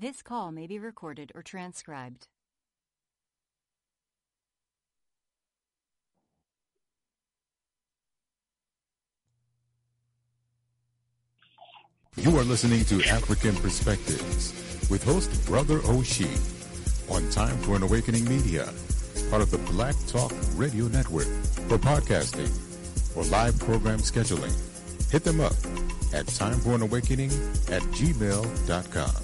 This call may be recorded or transcribed. You are listening to African Perspectives with host Brother Oshie on Time for an Awakening Media, part of the Black Talk Radio Network. For podcasting or live program scheduling, hit them up at timeforanawakening@gmail.com.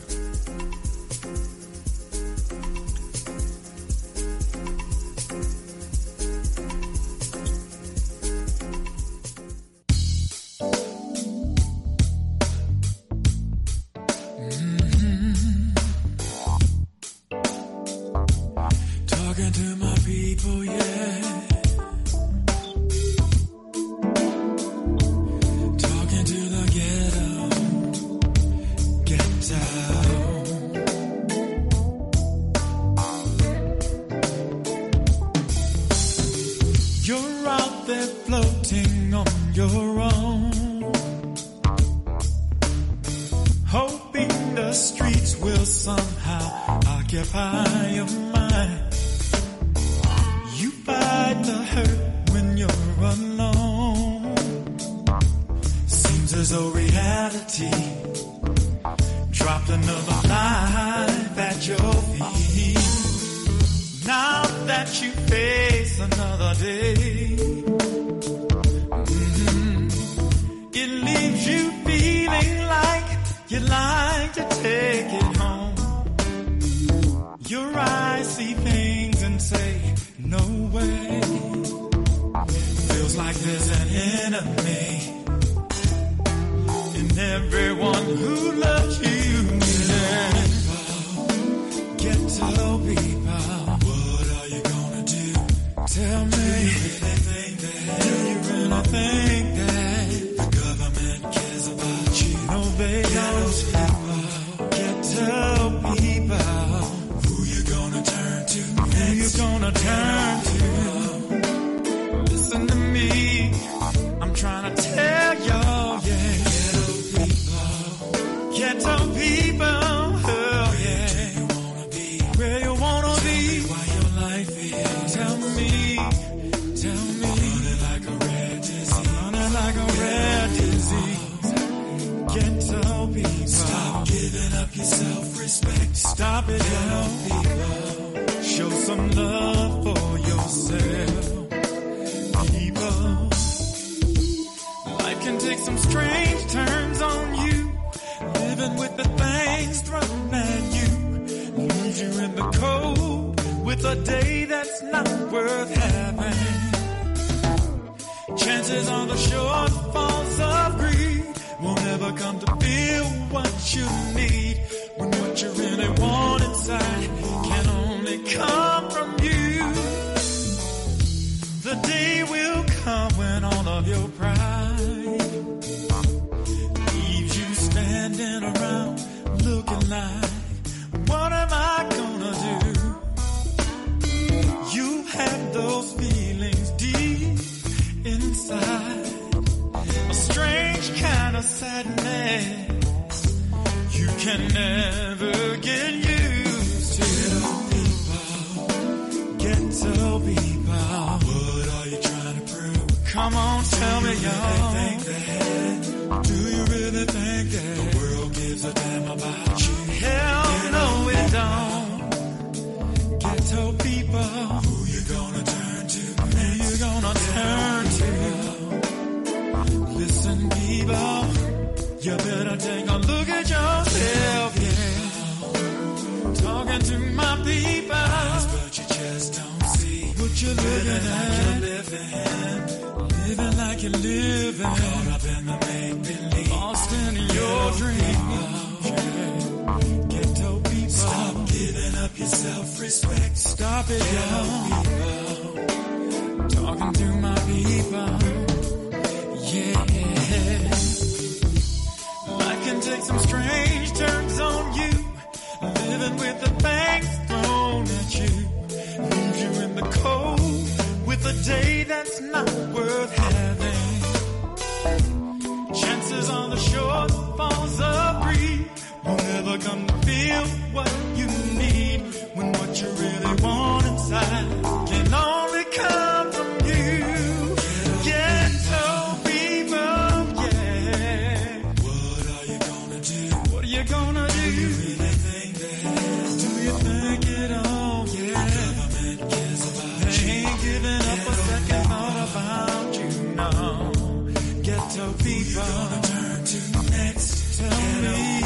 Chances on the shortfalls of grief won't ever come to feel what you need when what you really want inside can only come from you. Ghetto people, yeah. What are you gonna do? What are you gonna do? Do you really think that? Do you think it all? Yeah. The government cares about you. They ain't giving up a second thought about you, no. Ghetto people. Who you gonna turn to next? Tell me.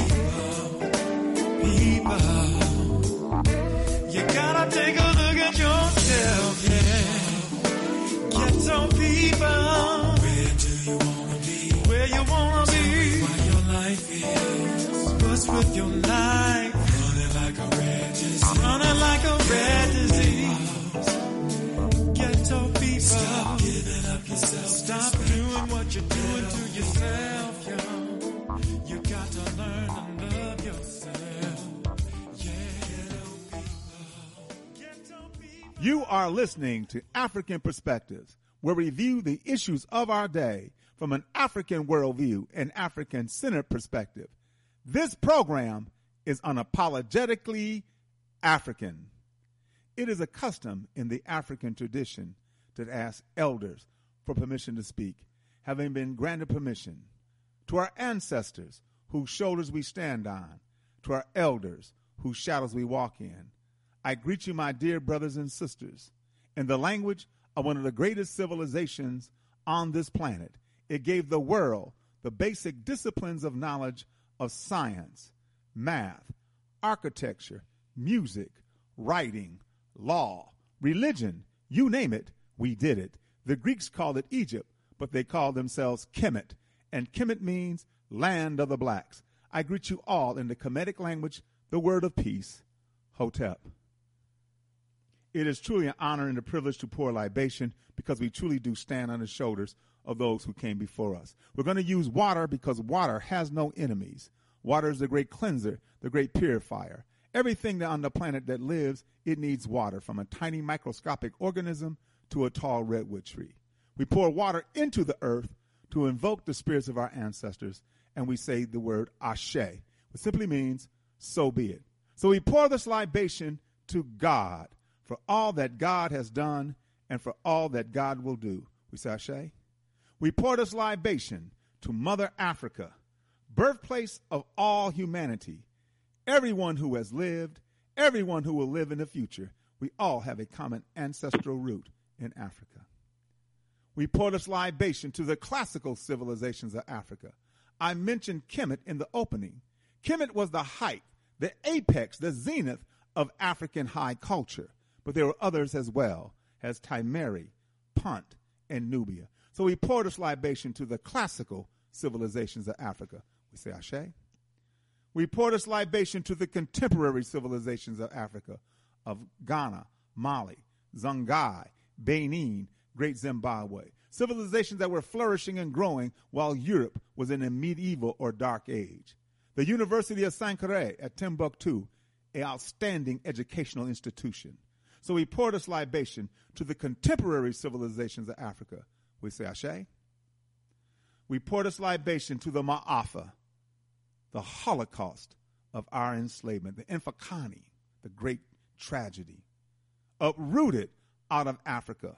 You gotta take a look at yourself, yeah. Ghetto people. Where do you wanna be? Where you wanna be? What your life is. What's with your life? Running like a red disease. Running like a red disease. Ghetto people. Stop giving up yourself. Stop doing what you're doing to yourself, yo. You got to learn to love yourself. You are listening to African Perspectives, where we view the issues of our day from an African worldview and African-centered perspective. This program is unapologetically African. It is a custom in the African tradition to ask elders for permission to speak, having been granted permission. To our ancestors, whose shoulders we stand on, to our elders, whose shadows we walk in, I greet you, my dear brothers and sisters, in the language of one of the greatest civilizations on this planet. It gave the world the basic disciplines of knowledge of science, math, architecture, music, writing, law, religion, you name it, we did it. The Greeks called it Egypt, but they called themselves Kemet, and Kemet means land of the blacks. I greet you all in the Kemetic language, the word of peace, Hotep. It is truly an honor and a privilege to pour libation because we truly do stand on the shoulders of those who came before us. We're going to use water because water has no enemies. Water is the great cleanser, the great purifier. Everything on the planet that lives, it needs water, from a tiny microscopic organism to a tall redwood tree. We pour water into the earth to invoke the spirits of our ancestors, and we say the word Ashe, which simply means, so be it. So we pour this libation to God, for all that God has done and for all that God will do. We say Ashe. We pour this libation to Mother Africa, birthplace of all humanity. Everyone who has lived, everyone who will live in the future, we all have a common ancestral root in Africa. We pour this libation to the classical civilizations of Africa. I mentioned Kemet in the opening. Kemet was the height, the apex, the zenith of African high culture. But there were others as well, as Timeri, Punt, and Nubia. So we pour this libation to the classical civilizations of Africa. We say Ashe. We pour this libation to the contemporary civilizations of Africa, of Ghana, Mali, Songhai, Benin, Great Zimbabwe. Civilizations that were flourishing and growing while Europe was in a medieval or dark age. The University of Sankore at Timbuktu, an outstanding educational institution. So we pour this libation to the contemporary civilizations of Africa. We say Ashe. We pour this libation to the Ma'afa, the Holocaust of our enslavement, the Infakani, the great tragedy, uprooted out of Africa.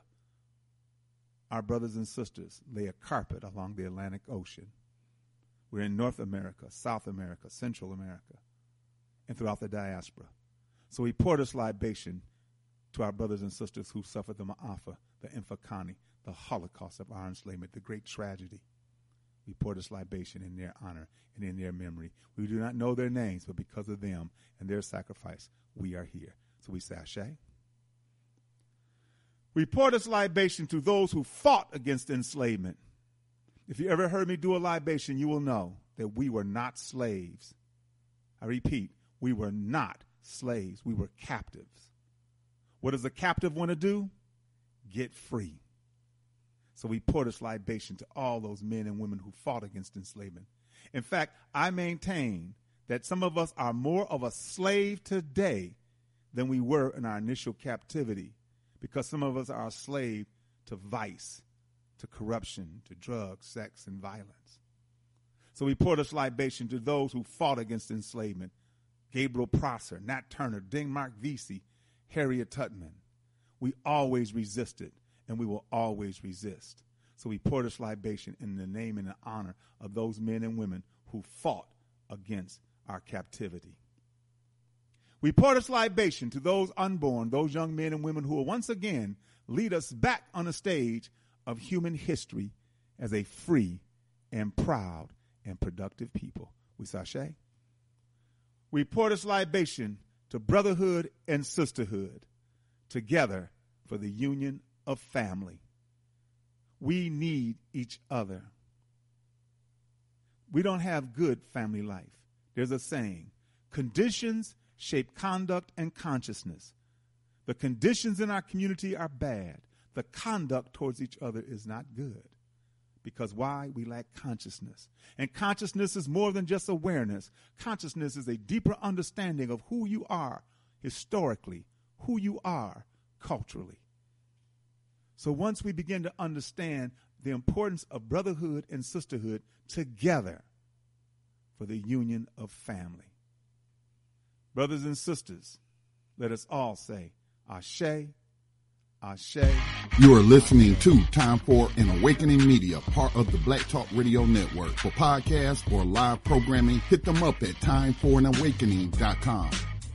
Our brothers and sisters lay a carpet along the Atlantic Ocean. We're in North America, South America, Central America, and throughout the diaspora. So we pour this libation to our brothers and sisters who suffered the Ma'afa, the Infakani, the Holocaust of our enslavement, the great tragedy. We pour this libation in their honor and in their memory. We do not know their names, but because of them and their sacrifice, we are here. So we say Ashe. We pour this libation to those who fought against enslavement. If you ever heard me do a libation, you will know that we were not slaves. I repeat, we were not slaves. We were captives. What does a captive want to do? Get free. So we pour this libation to all those men and women who fought against enslavement. In fact, I maintain that some of us are more of a slave today than we were in our initial captivity, because some of us are a slave to vice, to corruption, to drugs, sex, and violence. So we pour this libation to those who fought against enslavement. Gabriel Prosser, Nat Turner, Dingmark Vesey, Harriet Tubman. We always resisted, and we will always resist. So we pour this libation in the name and the honor of those men and women who fought against our captivity. We pour this libation to those unborn, those young men and women who will once again lead us back on the stage of human history as a free and proud and productive people. We sashay. We pour this libation to brotherhood and sisterhood, together for the union of family. We need each other. We don't have good family life. There's a saying, conditions shape conduct and consciousness. The conditions in our community are bad. The conduct towards each other is not good. Because why? We lack consciousness. And consciousness is more than just awareness. Consciousness is a deeper understanding of who you are historically, who you are culturally. So once we begin to understand the importance of brotherhood and sisterhood together for the union of family. Brothers and sisters, let us all say, Ashe, Ashe. You are listening to Time for an Awakening Media, part of the Black Talk Radio Network. For podcasts or live programming, hit them up at timeforanawakening.com.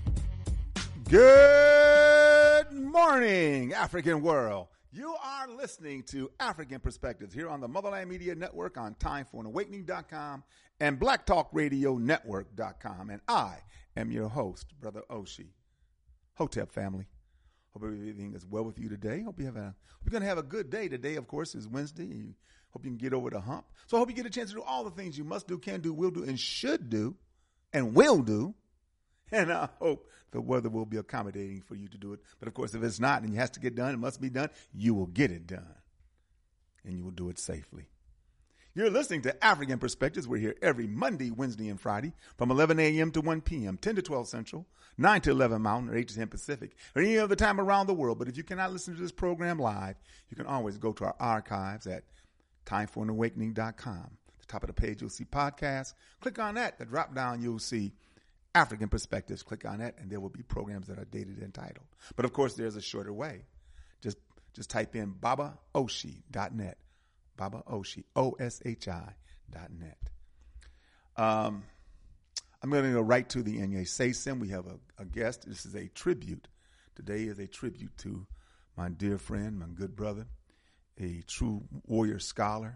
Good morning, African world. You are listening to African Perspectives here on the Motherland Media Network on timeforanawakening.com and blacktalkradionetwork.com. And I am your host, Brother Oshi. Hotep family. Hope everything is well with you today. Hope you're going to have a good day. Today, of course, is Wednesday. Hope you can get over the hump. So I hope you get a chance to do all the things you must do, can do, will do, and should do, and will do. And I hope the weather will be accommodating for you to do it. But, of course, if it's not and it has to get done, it must be done, you will get it done. And you will do it safely. You're listening to African Perspectives. We're here every Monday, Wednesday, and Friday from 11 a.m. to 1 p.m., 10 to 12 Central, 9 to 11 Mountain, or 8 to 10 Pacific, or any other time around the world. But if you cannot listen to this program live, you can always go to our archives at timeforanawakening.com. At the top of the page, you'll see podcasts. Click on that. The drop down, you'll see African Perspectives. Click on that, and there will be programs that are dated and titled. But, of course, there's a shorter way. Just type in babaoshi.net. Baba Oshi, OSHI.net. I'm going to go right to the Inye Seisim. We have a guest. This is a tribute. Today is a tribute to my dear friend, my good brother, a true warrior scholar,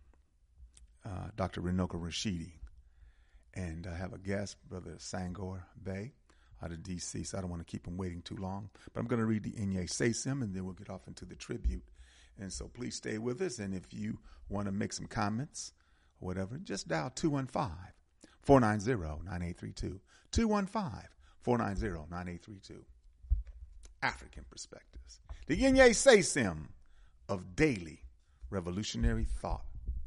Dr. Runoko Rashidi. And I have a guest, Brother Sangor Bey, out of D.C., so I don't want to keep him waiting too long. But I'm going to read the Inye Seisim, and then we'll get off into the tribute. And so please stay with us. And if you want to make some comments or whatever, just dial 215-490-9832. 215-490-9832. African Perspectives. The Inye Seisim of daily revolutionary thought.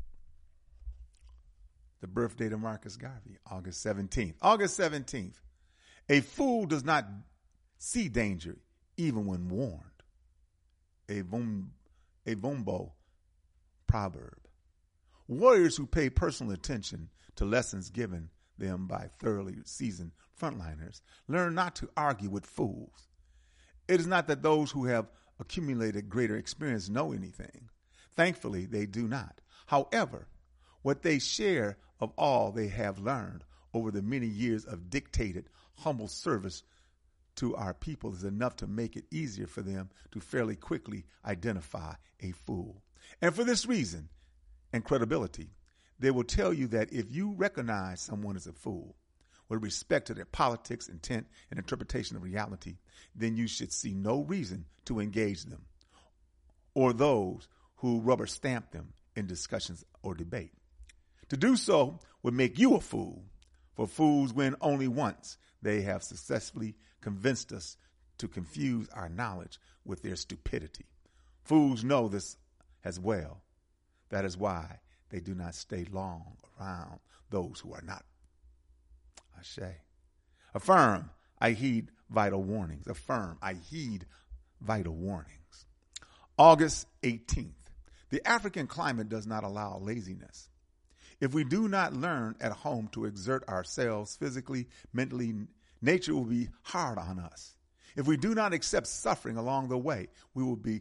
The birth date of Marcus Garvey, August 17th. August 17th. A fool does not see danger even when warned. A Vombo proverb. Warriors who pay personal attention to lessons given them by thoroughly seasoned frontliners learn not to argue with fools. It is not that those who have accumulated greater experience know anything. Thankfully, they do not. However, what they share of all they have learned over the many years of dictated, humble service to our people is enough to make it easier for them to fairly quickly identify a fool. And for this reason and credibility, they will tell you that if you recognize someone as a fool, with respect to their politics, intent, and interpretation of reality, then you should see no reason to engage them or those who rubber stamp them in discussions or debate. To do so would make you a fool, for fools win only once they have successfully convinced us to confuse our knowledge with their stupidity. Fools know this as well. That is why they do not stay long around those who are not. Ashe. Affirm, I heed vital warnings. Affirm, I heed vital warnings. August 18th. The African climate does not allow laziness. If we do not learn at home to exert ourselves physically, mentally, nature will be hard on us. If we do not accept suffering along the way, we will be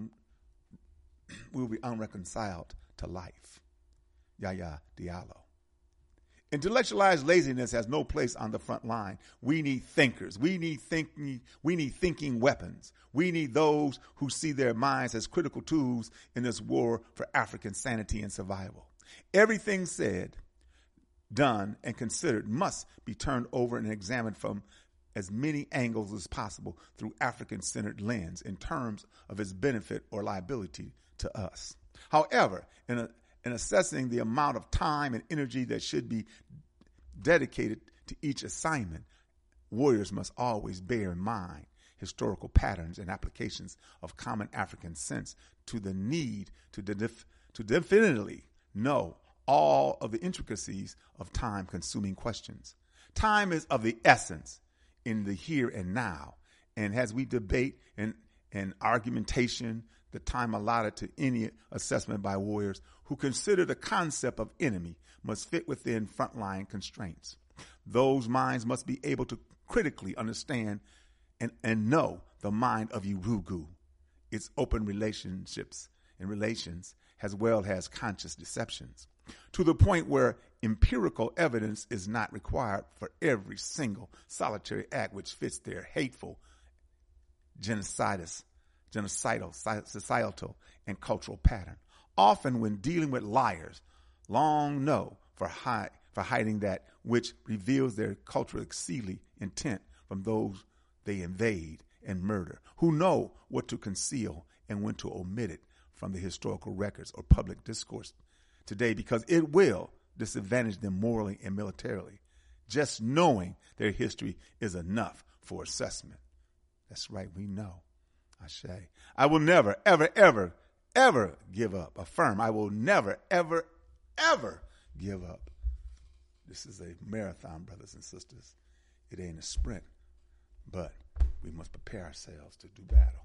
unreconciled to life. Yahya Diallo. Intellectualized laziness has no place on the front line. We need thinkers. We need thinking weapons. We need those who see their minds as critical tools in this war for African sanity and survival. Everything said, done, and considered must be turned over and examined from as many angles as possible through African-centered lens in terms of its benefit or liability to us. However, in assessing the amount of time and energy that should be dedicated to each assignment, warriors must always bear in mind historical patterns and applications of common African sense to the need to definitely know all of the intricacies of time-consuming questions. Time is of the essence in the here and now, and as we debate and argumentation, the time allotted to any assessment by warriors who consider the concept of enemy must fit within frontline constraints. Those minds must be able to critically understand and know the mind of Urugu, its open relationships and relations, as well as conscious deceptions, to the point where empirical evidence is not required for every single solitary act which fits their hateful, genocidal, societal, and cultural pattern. Often when dealing with liars, long know for hiding that which reveals their cultural exceedingly intent from those they invade and murder, who know what to conceal and when to omit it from the historical records or public discourse today, because it will disadvantage them morally and militarily. Just knowing their history is enough for assessment. That's right, we know. Ashe. I will never, ever, ever, ever give up. Affirm, I will never, ever, ever give up. This is a marathon, brothers and sisters. It ain't a sprint, but we must prepare ourselves to do battle.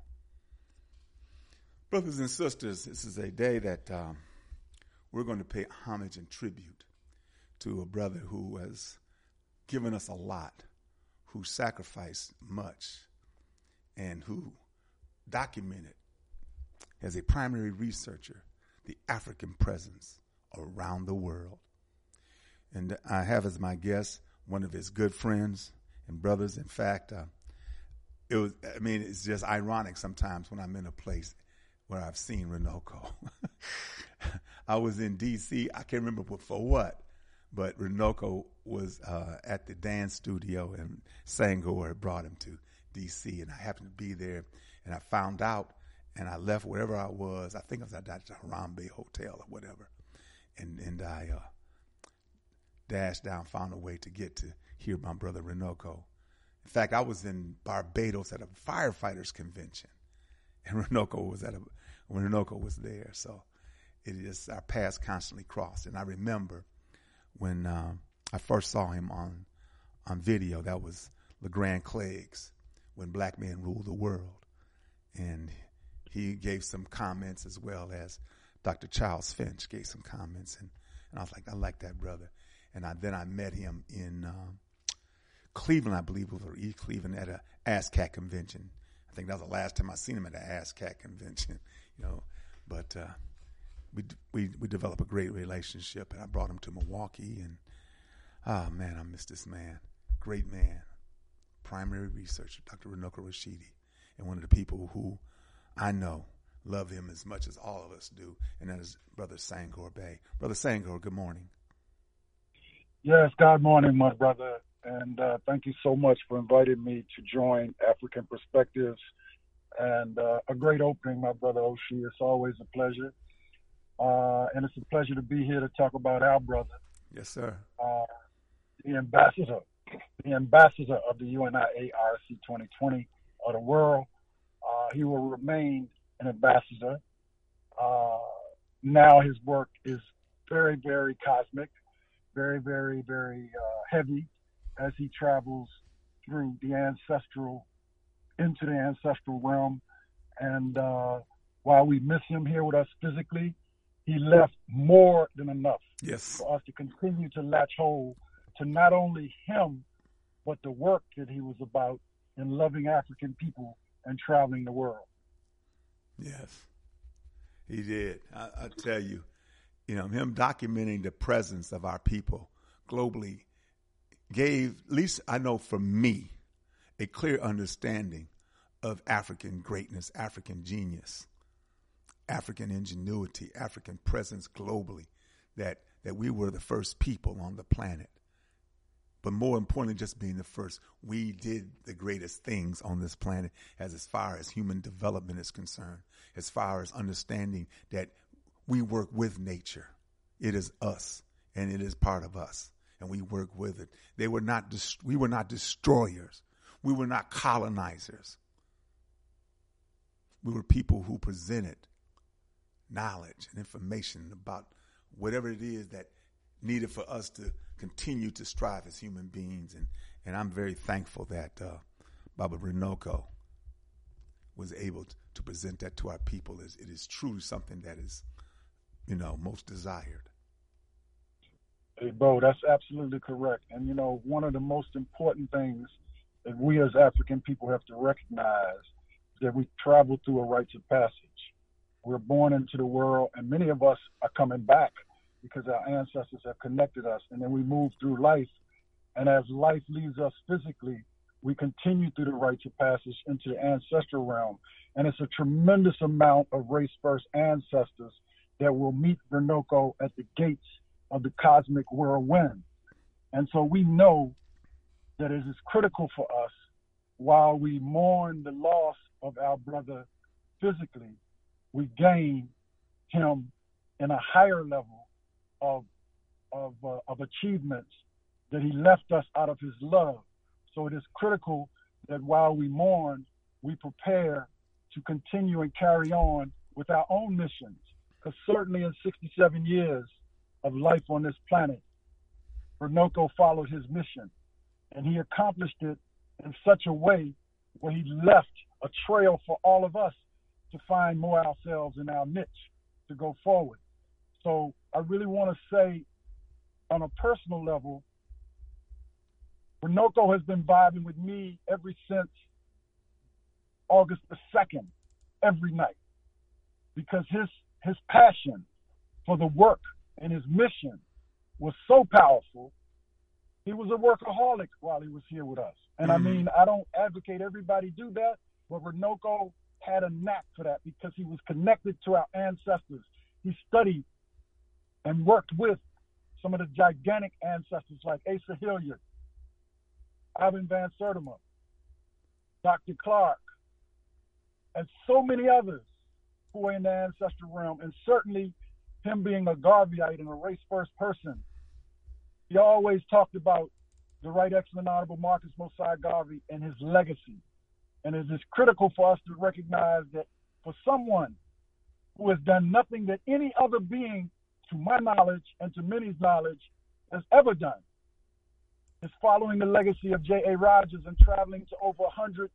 Brothers and sisters, this is a day that we're going to pay homage and tribute to a brother who has given us a lot, who sacrificed much, and who documented as a primary researcher the African presence around the world. And I have as my guest one of his good friends and brothers. In fact, it's just ironic sometimes when I'm in a place where I've seen Runoko. I was in D.C., I can't remember for what, but Runoko was at the dance studio, and Sangor had brought him to D.C., and I happened to be there, and I found out, and I left wherever I was. I think I was at the Harambe Hotel or whatever, and I dashed down, found a way to get to hear my brother Runoko. In fact, I was in Barbados at a firefighters convention, and Runoko was there. So it is, our paths constantly crossed. And I remember when I first saw him on video, that was LeGrand Cleggs, When Black Men Rule the World. And he gave some comments, as well as Dr. Charles Finch gave some comments. And I was like, I like that brother. And then I met him in Cleveland, I believe it was, or East Cleveland, at a ASCAC convention. I think that was the last time I seen him at an ASCAC convention, But we developed a great relationship, and I brought him to Milwaukee, and man, I miss this man. Great man, primary researcher, Dr. Runoko Rashidi, and one of the people who I know love him as much as all of us do, and that is Brother Sangor Bey. Brother Sangor, good morning. Yes, good morning, my brother, and thank you so much for inviting me to join African Perspectives, and a great opening, my brother Oshie. It's always a pleasure, and it's a pleasure to be here to talk about our brother. Yes, sir. The ambassador of the UNIARC 2020 of the world. He will remain an ambassador. Now his work is very, very cosmic, very, very, very heavy as he travels through into the ancestral realm. And while we miss him here with us physically, he left more than enough yes. for us to continue to latch hold to not only him, but the work that he was about in loving African people and traveling the world. Yes, he did. I tell you, him documenting the presence of our people globally gave, at least I know for me, a clear understanding of African greatness, African genius, African ingenuity, African presence globally, that we were the first people on the planet. But more importantly, just being the first, we did the greatest things on this planet as far as human development is concerned, as far as understanding that we work with nature. It is us, and it is part of us, and we work with it. We were not destroyers. We were not colonizers. We were people who presented knowledge and information about whatever it is that needed for us to continue to strive as human beings. And I'm very thankful that Baba Runoko was able to present that to our people. It is truly something that is, most desired. Hey, Bo, that's absolutely correct. And, one of the most important things that we as African people have to recognize is that we travel through a rites of passage. We're born into the world, and many of us are coming back because our ancestors have connected us. And then we move through life. And as life leaves us physically, we continue through the rites of passage into the ancestral realm. And it's a tremendous amount of race-first ancestors that will meet Runoko at the gates of the cosmic whirlwind. And so we know that it is critical for us, while we mourn the loss of our brother physically, we gain him in a higher level of achievements that he left us out of his love. So it is critical that while we mourn, we prepare to continue and carry on with our own missions. Because certainly in 67 years of life on this planet, Runoko followed his mission, and he accomplished it in such a way where he left a trail for all of us to find more ourselves in our niche to go forward. So I really want to say, on a personal level, Runoko has been vibing with me ever since August the 2nd, every night, because his passion for the work and his mission was so powerful. He was a workaholic while he was here with us. And I mean, I don't advocate everybody do that, but Runoko had a knack for that because he was connected to our ancestors. He studied and worked with some of the gigantic ancestors like Asa Hilliard, Ivan Van Sertima, Dr. Clark, and so many others who are in the ancestral realm. And certainly him being a Garveyite and a race-first person, he always talked about the Right Excellent Honorable Marcus Mosiah Garvey and his legacy. And it is critical for us to recognize that for someone who has done nothing that any other being, to my knowledge and to many's knowledge, has ever done, is following the legacy of J.A. Rogers and traveling to over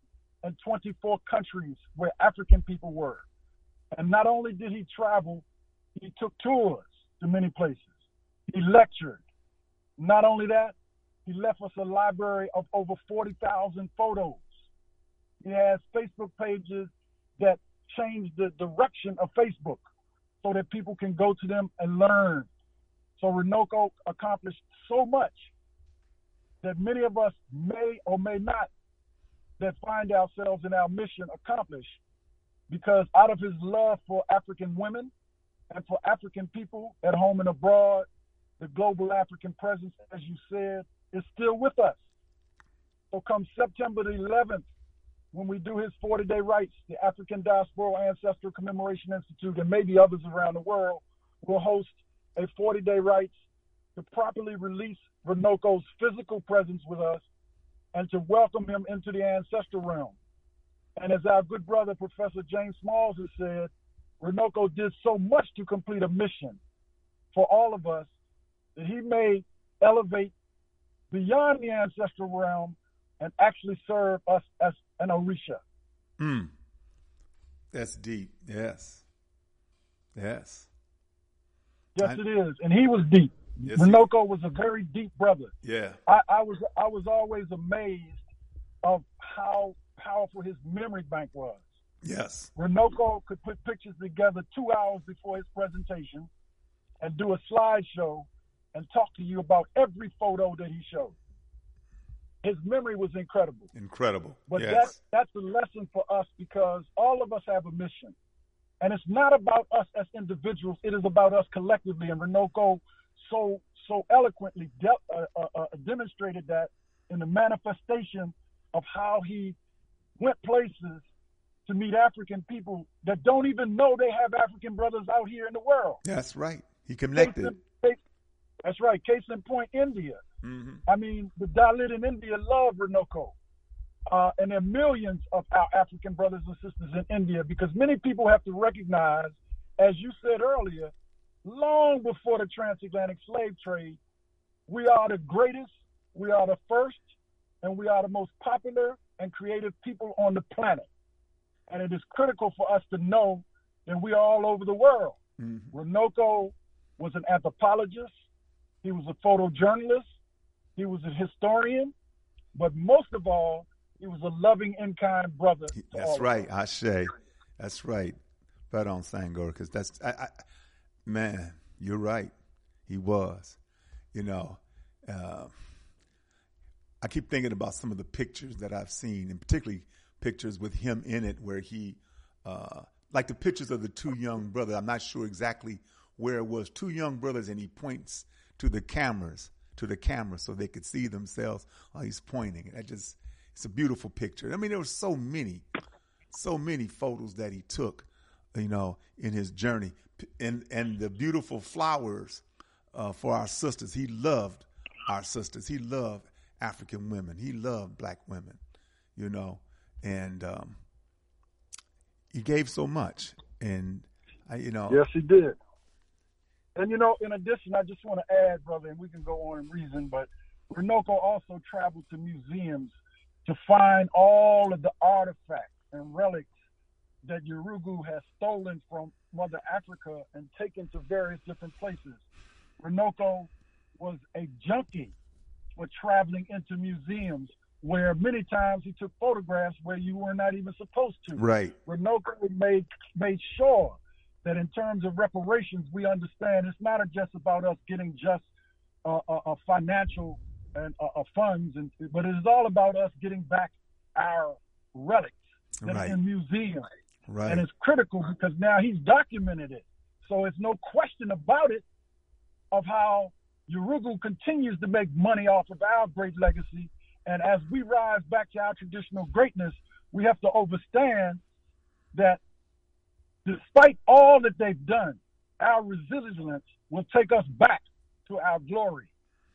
124 countries where African people were. And not only did he travel, he took tours to many places. He lectured. Not only that, he left us a library of over 40,000 photos. He has Facebook pages that change the direction of Facebook so that people can go to them and learn. So Runoko accomplished so much that many of us may or may not that find ourselves in our mission accomplished, because out of his love for African women and for African people at home and abroad, the global African presence, as you said, is still with us. So come September the 11th, when we do his 40-day rites, the African Diaspora Ancestral Commemoration Institute, and maybe others around the world, will host a 40-day rites to properly release Runoko's physical presence with us and to welcome him into the ancestral realm. And as our good brother, Professor James Smalls, has said, Runoko did so much to complete a mission for all of us that he may elevate beyond the ancestral realm and actually serve us as an Orisha. That's deep. Yes. Yes. Yes, it is. And he was deep. Yes, Runoko was a very deep brother. Yeah. I was always amazed of how powerful his memory bank was. Yes. Runoko could put pictures together 2 hours before his presentation and do a slideshow and talk to you about every photo that he showed. His memory was incredible. Incredible. But yes. that's a lesson for us, because all of us have a mission. And it's not about us as individuals. It is about us collectively. And Runoko so eloquently demonstrated that in the manifestation of how he went places to meet African people that don't even know they have African brothers out here in the world. That's right. He connected. That's right. Case in point, India. Mm-hmm. I mean, the Dalit in India love Runoko. And there are millions of our African brothers and sisters in India, because many people have to recognize, as you said earlier, long before the transatlantic slave trade, we are the greatest, we are the first, and we are the most popular and creative people on the planet. And it is critical for us to know that we are all over the world. Mm-hmm. Runoko was an anthropologist. He was a photojournalist. He was a historian. But most of all, he was a loving and kind brother. That's right, Ashe. That's right. Right on, Sangor, because that's, man, you're right. He was. You know, I keep thinking about some of the pictures that I've seen, and particularly pictures with him in it where he, like the pictures of the two young brothers. I'm not sure exactly where it was. Two young brothers, and he points to the camera so they could see themselves while he's pointing. It's a beautiful picture. I mean, there were so many photos that he took, you know, in his journey, and the beautiful flowers for our sisters. He loved our sisters. He loved African women. He loved black women, you know, and he gave so much. And yes, he did. And you know, in addition, I just want to add, brother, and we can go on and reason, but Runoko also traveled to museums to find all of the artifacts and relics that Yurugu has stolen from Mother Africa and taken to various different places. Runoko was a junkie for traveling into museums where many times he took photographs where you were not even supposed to. Right. Runoko made sure that in terms of reparations, we understand it's not just about us getting just financial and funds, but it is all about us getting back our relics that are in museums. Right. And it's critical because now he's documented it. So it's no question about it of how Yurugu continues to make money off of our great legacy. And as we rise back to our traditional greatness, we have to understand that despite all that they've done, our resilience will take us back to our glory.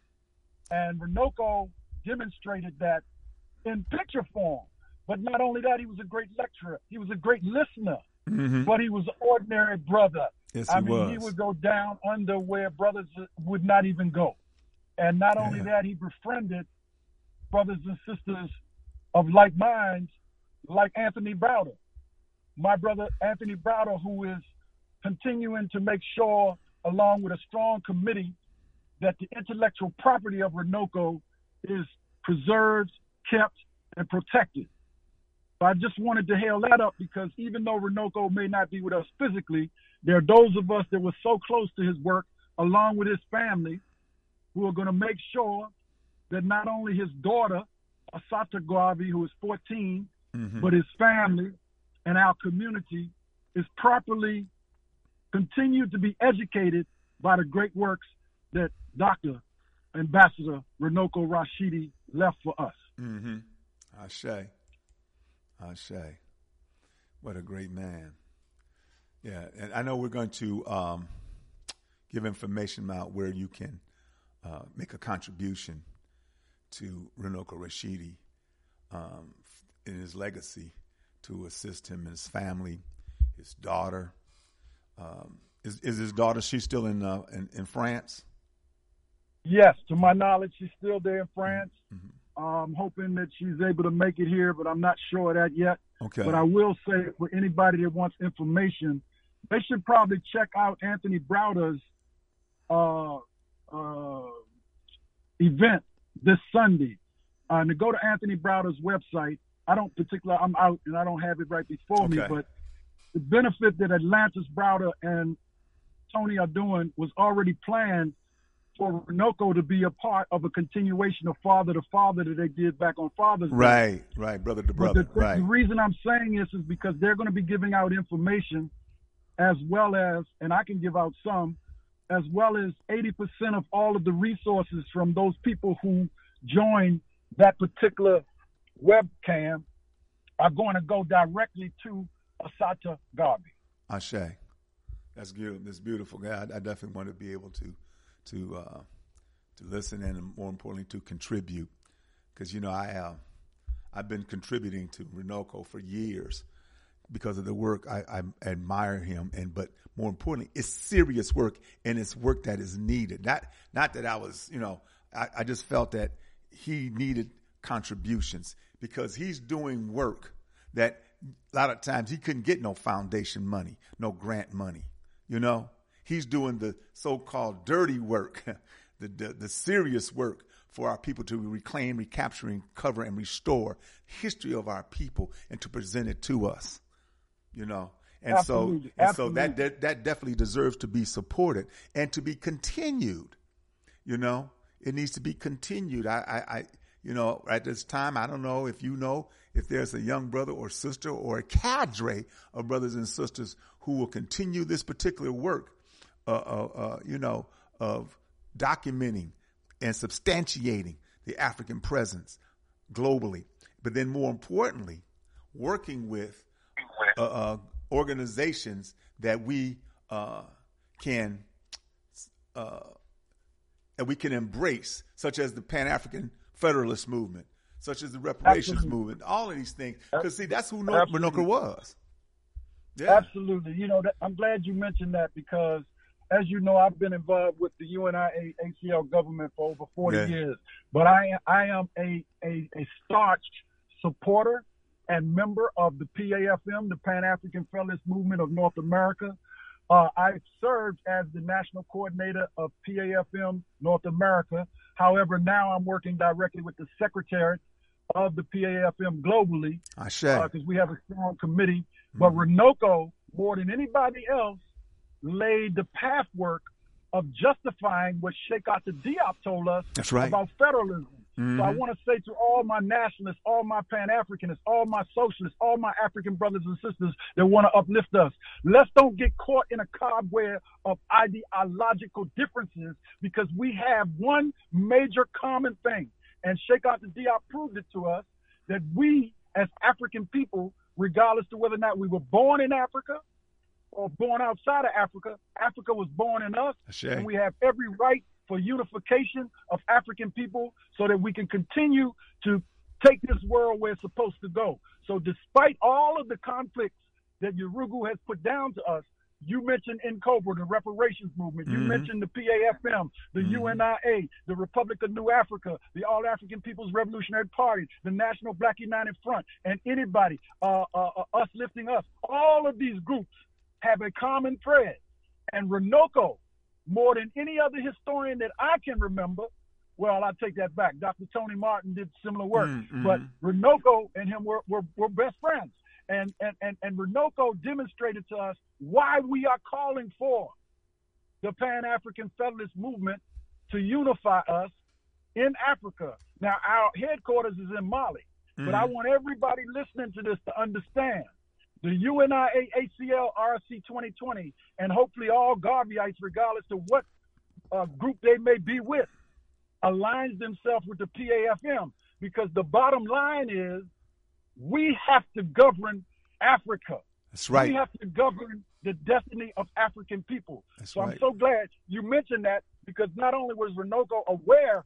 And Runoko demonstrated that in picture form. But not only that, he was a great lecturer. He was a great listener. Mm-hmm. But he was an ordinary brother. Yes, he would go down under where brothers would not even go. And not only that, he befriended brothers and sisters of like minds, like Anthony Browder. My brother Anthony Browder, who is continuing to make sure, along with a strong committee, that the intellectual property of Runoko is preserved, kept, and protected. So I just wanted to hail that up because even though Runoko may not be with us physically, there are those of us that were so close to his work, along with his family, who are going to make sure that not only his daughter, Asata Gwavi, who is 14, but his family and our community is properly continued to be educated by the great works that Dr. Ambassador Runoko Rashidi left for us. Mm-hmm. Ashe. What a great man. Yeah, and I know we're going to give information out where you can make a contribution to Runoko Rashidi in his legacy to assist him and his family, his daughter. Is his daughter, she's still in France? Yes, to my knowledge, she's still there in France. Mm-hmm. I'm hoping that she's able to make it here, but I'm not sure of that yet. Okay. But I will say for anybody that wants information, they should probably check out Anthony Browder's event this Sunday. To go to Anthony Browder's website, I'm out and I don't have it right before me, but the benefit that Atlantis Browder and Tony are doing was already planned for Runoko to be a part of a continuation of Father to Father that they did back on Father's Day. Right, brother to brother. The reason I'm saying this is because they're going to be giving out information as well as, and I can give out some, as well as 80% of all of the resources from those people who joined that particular webcam are going to go directly to Assata Garvey. Ashe. That's good. That's beautiful. Yeah, I definitely want to be able to listen and, more importantly, to contribute, because I've been contributing to Runoko for years because of the work. I admire him, but more importantly, it's serious work, and it's work that is needed. Not that I was, I just felt that he needed contributions because he's doing work that a lot of times he couldn't get no foundation money, no grant money. He's doing the so-called dirty work, the serious work for our people to reclaim, recapture, recover, and restore history of our people and to present it to us. And Absolutely. so that definitely deserves to be supported and to be continued. It needs to be continued. I at this time, I don't know if there's a young brother or sister or a cadre of brothers and sisters who will continue this particular work, of documenting and substantiating the African presence globally. But then more importantly, working with organizations that we can embrace, such as the Pan-African Federalist Movement, such as the Reparations Movement, all of these things. Because, see, that's who Runoko was. Yeah. Absolutely. I'm glad you mentioned that because, as you know, I've been involved with the UNIA ACL government for over 40 years. But I am a staunch supporter and member of the PAFM, the Pan-African Federalist Movement of North America. I served as the national coordinator of PAFM North America. However, now I'm working directly with the secretary of the PAFM globally because we have a strong committee. But Runoko, more than anybody else, laid the pathwork of justifying what Sheikh Anta Diop told us about federalism. So I want to say to all my nationalists, all my Pan-Africanists, all my socialists, all my African brothers and sisters that want to uplift us, let's don't get caught in a cobweb of ideological differences because we have one major common thing. And Sheikh Anta Diop proved it to us that we as African people, regardless of whether or not we were born in Africa or born outside of Africa, Africa was born in us, and we have every right for unification of African people so that we can continue to take this world where it's supposed to go. So despite all of the conflicts that Urugu has put down to us, you mentioned NCOBRA, the reparations movement. You mentioned the PAFM, the UNIA, the Republic of New Africa, the All African People's Revolutionary Party, the National Black United Front, and anybody, us lifting us. All of these groups have a common thread. And Runoko, more than any other historian that I can remember, well, I take that back. Dr. Tony Martin did similar work, but Runoko and him were best friends. And Runoko demonstrated to us why we are calling for the Pan-African Federalist Movement to unify us in Africa. Now, our headquarters is in Mali, but I want everybody listening to this to understand the UNIA ACL RC 2020, and hopefully all Garveyites, regardless of what group they may be with, aligns themselves with the PAFM, because the bottom line is we have to govern Africa. That's right. We have to govern the destiny of African people. That's so right. I'm so glad you mentioned that, because not only was Runoko aware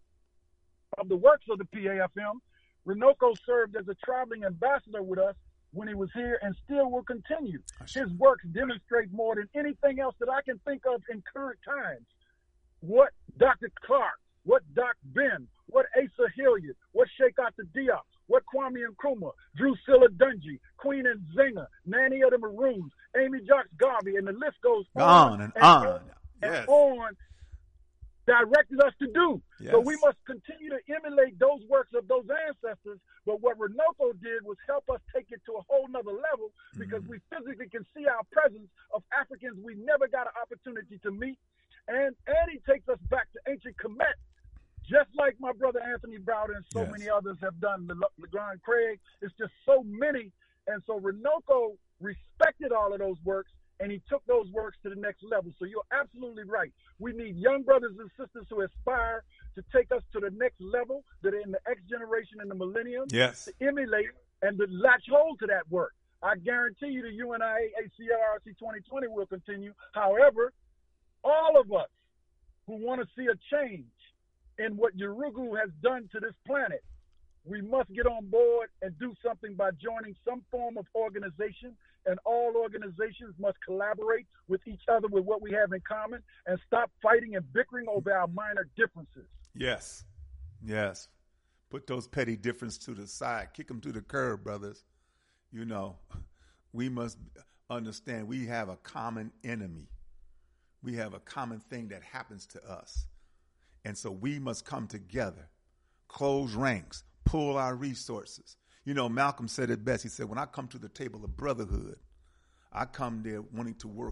of the works of the PAFM, Runoko served as a traveling ambassador with us when he was here and still will continue. His works demonstrate more than anything else that I can think of in current times what Dr. Clark, what Doc Ben, what Asa Hilliard, what Sheikh Anta Diop, what Kwame Nkrumah, Drusilla Dungy, Queen Nzinga, Nanny of the Maroons, Amy Jocks Garvey, and the list goes on and on. And on directed us to do. Yes. So we must continue to emulate those works of those ancestors. But what Renoko did was help us take it to a whole nother level, because we physically can see our presence of Africans we never got an opportunity to meet. And he takes us back to ancient Kemet, just like my brother Anthony Browder and so many others have done, LeGrand Craig. It's just so many. And so Renoko respected all of those works, and he took those works to the next level. So you're absolutely right. We need young brothers and sisters who aspire to take us to the next level, that are in the X generation and the millennium, to emulate and to latch hold to that work. I guarantee you the UNIA ACLRC 2020 will continue. However, all of us who want to see a change in what Yurugu has done to this planet, we must get on board and do something by joining some form of organization, and all organizations must collaborate with each other with what we have in common, and stop fighting and bickering over our minor differences. Yes. Yes. Put those petty differences to the side. Kick them to the curb, brothers. You know, we must understand we have a common enemy. We have a common thing that happens to us. And so we must come together, close ranks, pull our resources. You know, Malcolm said it best. He said, when I come to the table of brotherhood, I come there wanting to work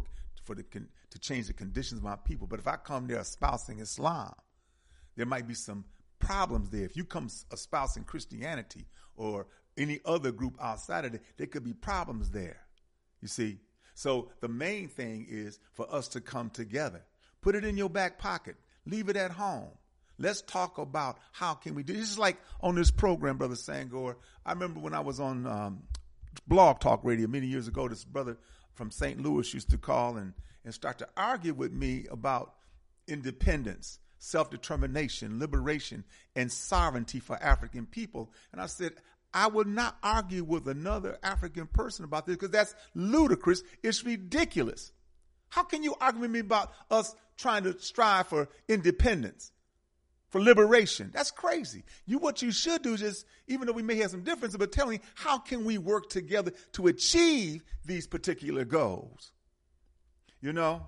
to change the conditions of my people. But if I come there espousing Islam, there might be some problems there. If you come espousing Christianity or any other group outside of it, there could be problems there. You see? So the main thing is for us to come together. Put it in your back pocket. Leave it at home. Let's talk about how can we do this. Is like on this program, Brother Sangor. I remember when I was on Blog Talk Radio many years ago, this brother from St. Louis used to call and start to argue with me about independence, self-determination, liberation, and sovereignty for African people. And I said, I would not argue with another African person about this, because that's ludicrous. It's ridiculous. How can you argue with me about us trying to strive for independence, for liberation? That's crazy. What you should do is just, even though we may have some differences, but tell me, how can we work together to achieve these particular goals? You know?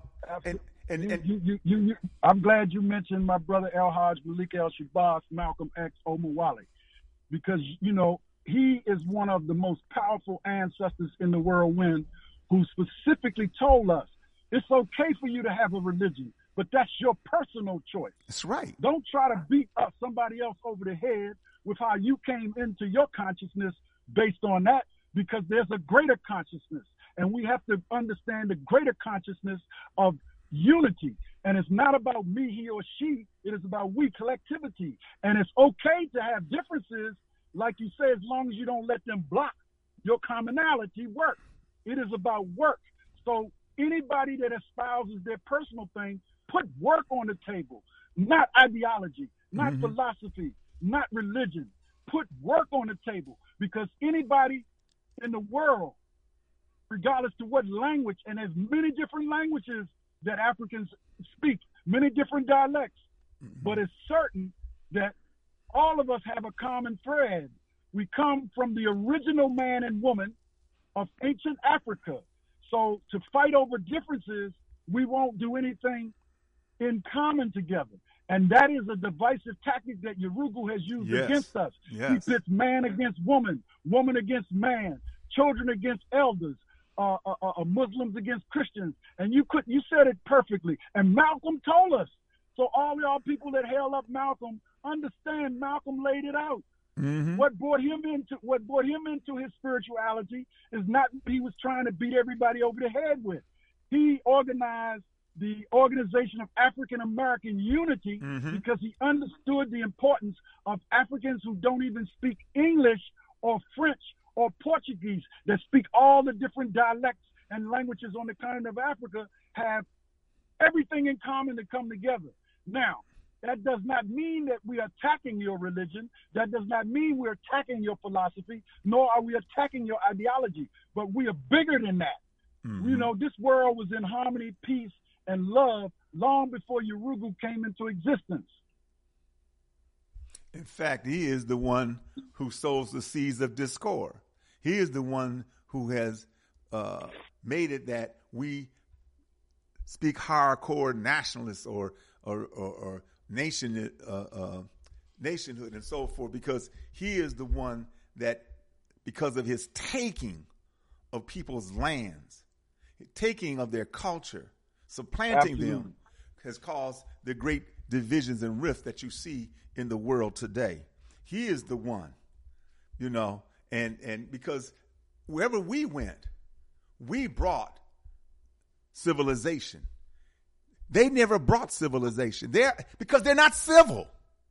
Absolutely. I'm glad you mentioned my brother El Hajj Malik El Shabazz, Malcolm X Omowale, because, you know, he is one of the most powerful ancestors in the whirlwind, who specifically told us, it's okay for you to have a religion, but that's your personal choice. That's right. Don't try to beat up somebody else over the head with how you came into your consciousness based on that, because there's a greater consciousness. And we have to understand the greater consciousness of unity. And it's not about me, he, or she. It is about we, collectivity. And it's okay to have differences, like you say, as long as you don't let them block your commonality work. It is about work. So anybody that espouses their personal thing, put work on the table, not ideology, not philosophy, not religion. Put work on the table, because anybody in the world, regardless to what language, and there's many different languages that Africans speak, many different dialects, but it's certain that all of us have a common thread. We come from the original man and woman of ancient Africa. So to fight over differences, we won't do anything in common together. And that is a divisive tactic that Yurugu has used against us. He pits man against woman, woman against man, children against elders, Muslims against Christians. And you said it perfectly. And Malcolm told us. So all y'all people that hail up Malcolm, understand Malcolm laid it out. What brought him into his spirituality is not what he was trying to beat everybody over the head with. He organized the Organization of African American Unity because he understood the importance of Africans who don't even speak English or French or Portuguese, that speak all the different dialects and languages on the continent of Africa, have everything in common to come together. Now, that does not mean that we are attacking your religion. That does not mean we're attacking your philosophy, nor are we attacking your ideology. But we are bigger than that. You know, this world was in harmony, peace, and love long before Yurugu came into existence. In fact, he is the one who sows the seeds of discord. He is the one who has made it that we speak hardcore nationalists or nationhood and so forth, because he is the one that, because of his taking of people's lands, taking of their culture, supplanting them, has caused the great divisions and rifts that you see in the world today. He is the one, and because wherever we went, we brought civilization. They never brought civilization. Because they're not civil.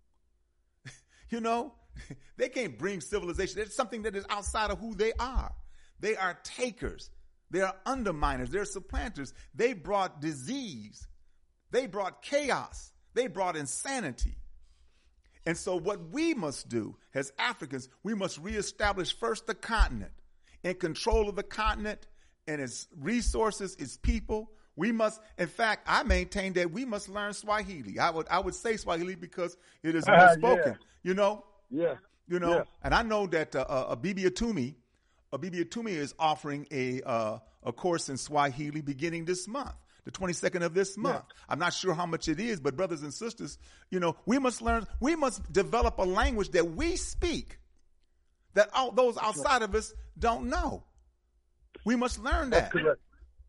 They can't bring civilization. It's something that is outside of who they are. They are takers. They are underminers. They're supplanters. They brought disease. They brought chaos. They brought insanity. And so what we must do as Africans, we must reestablish first the continent, in control of the continent and its resources, its people. We must, in fact, I maintain that we must learn Swahili. I would say Swahili because it is more spoken, Yeah. And I know that Bibi Atumi is offering a course in Swahili beginning this month, the 22nd of this month. Yeah. I'm not sure how much it is, but brothers and sisters, we must develop a language that we speak that those outside of us don't know. We must learn that. That's correct.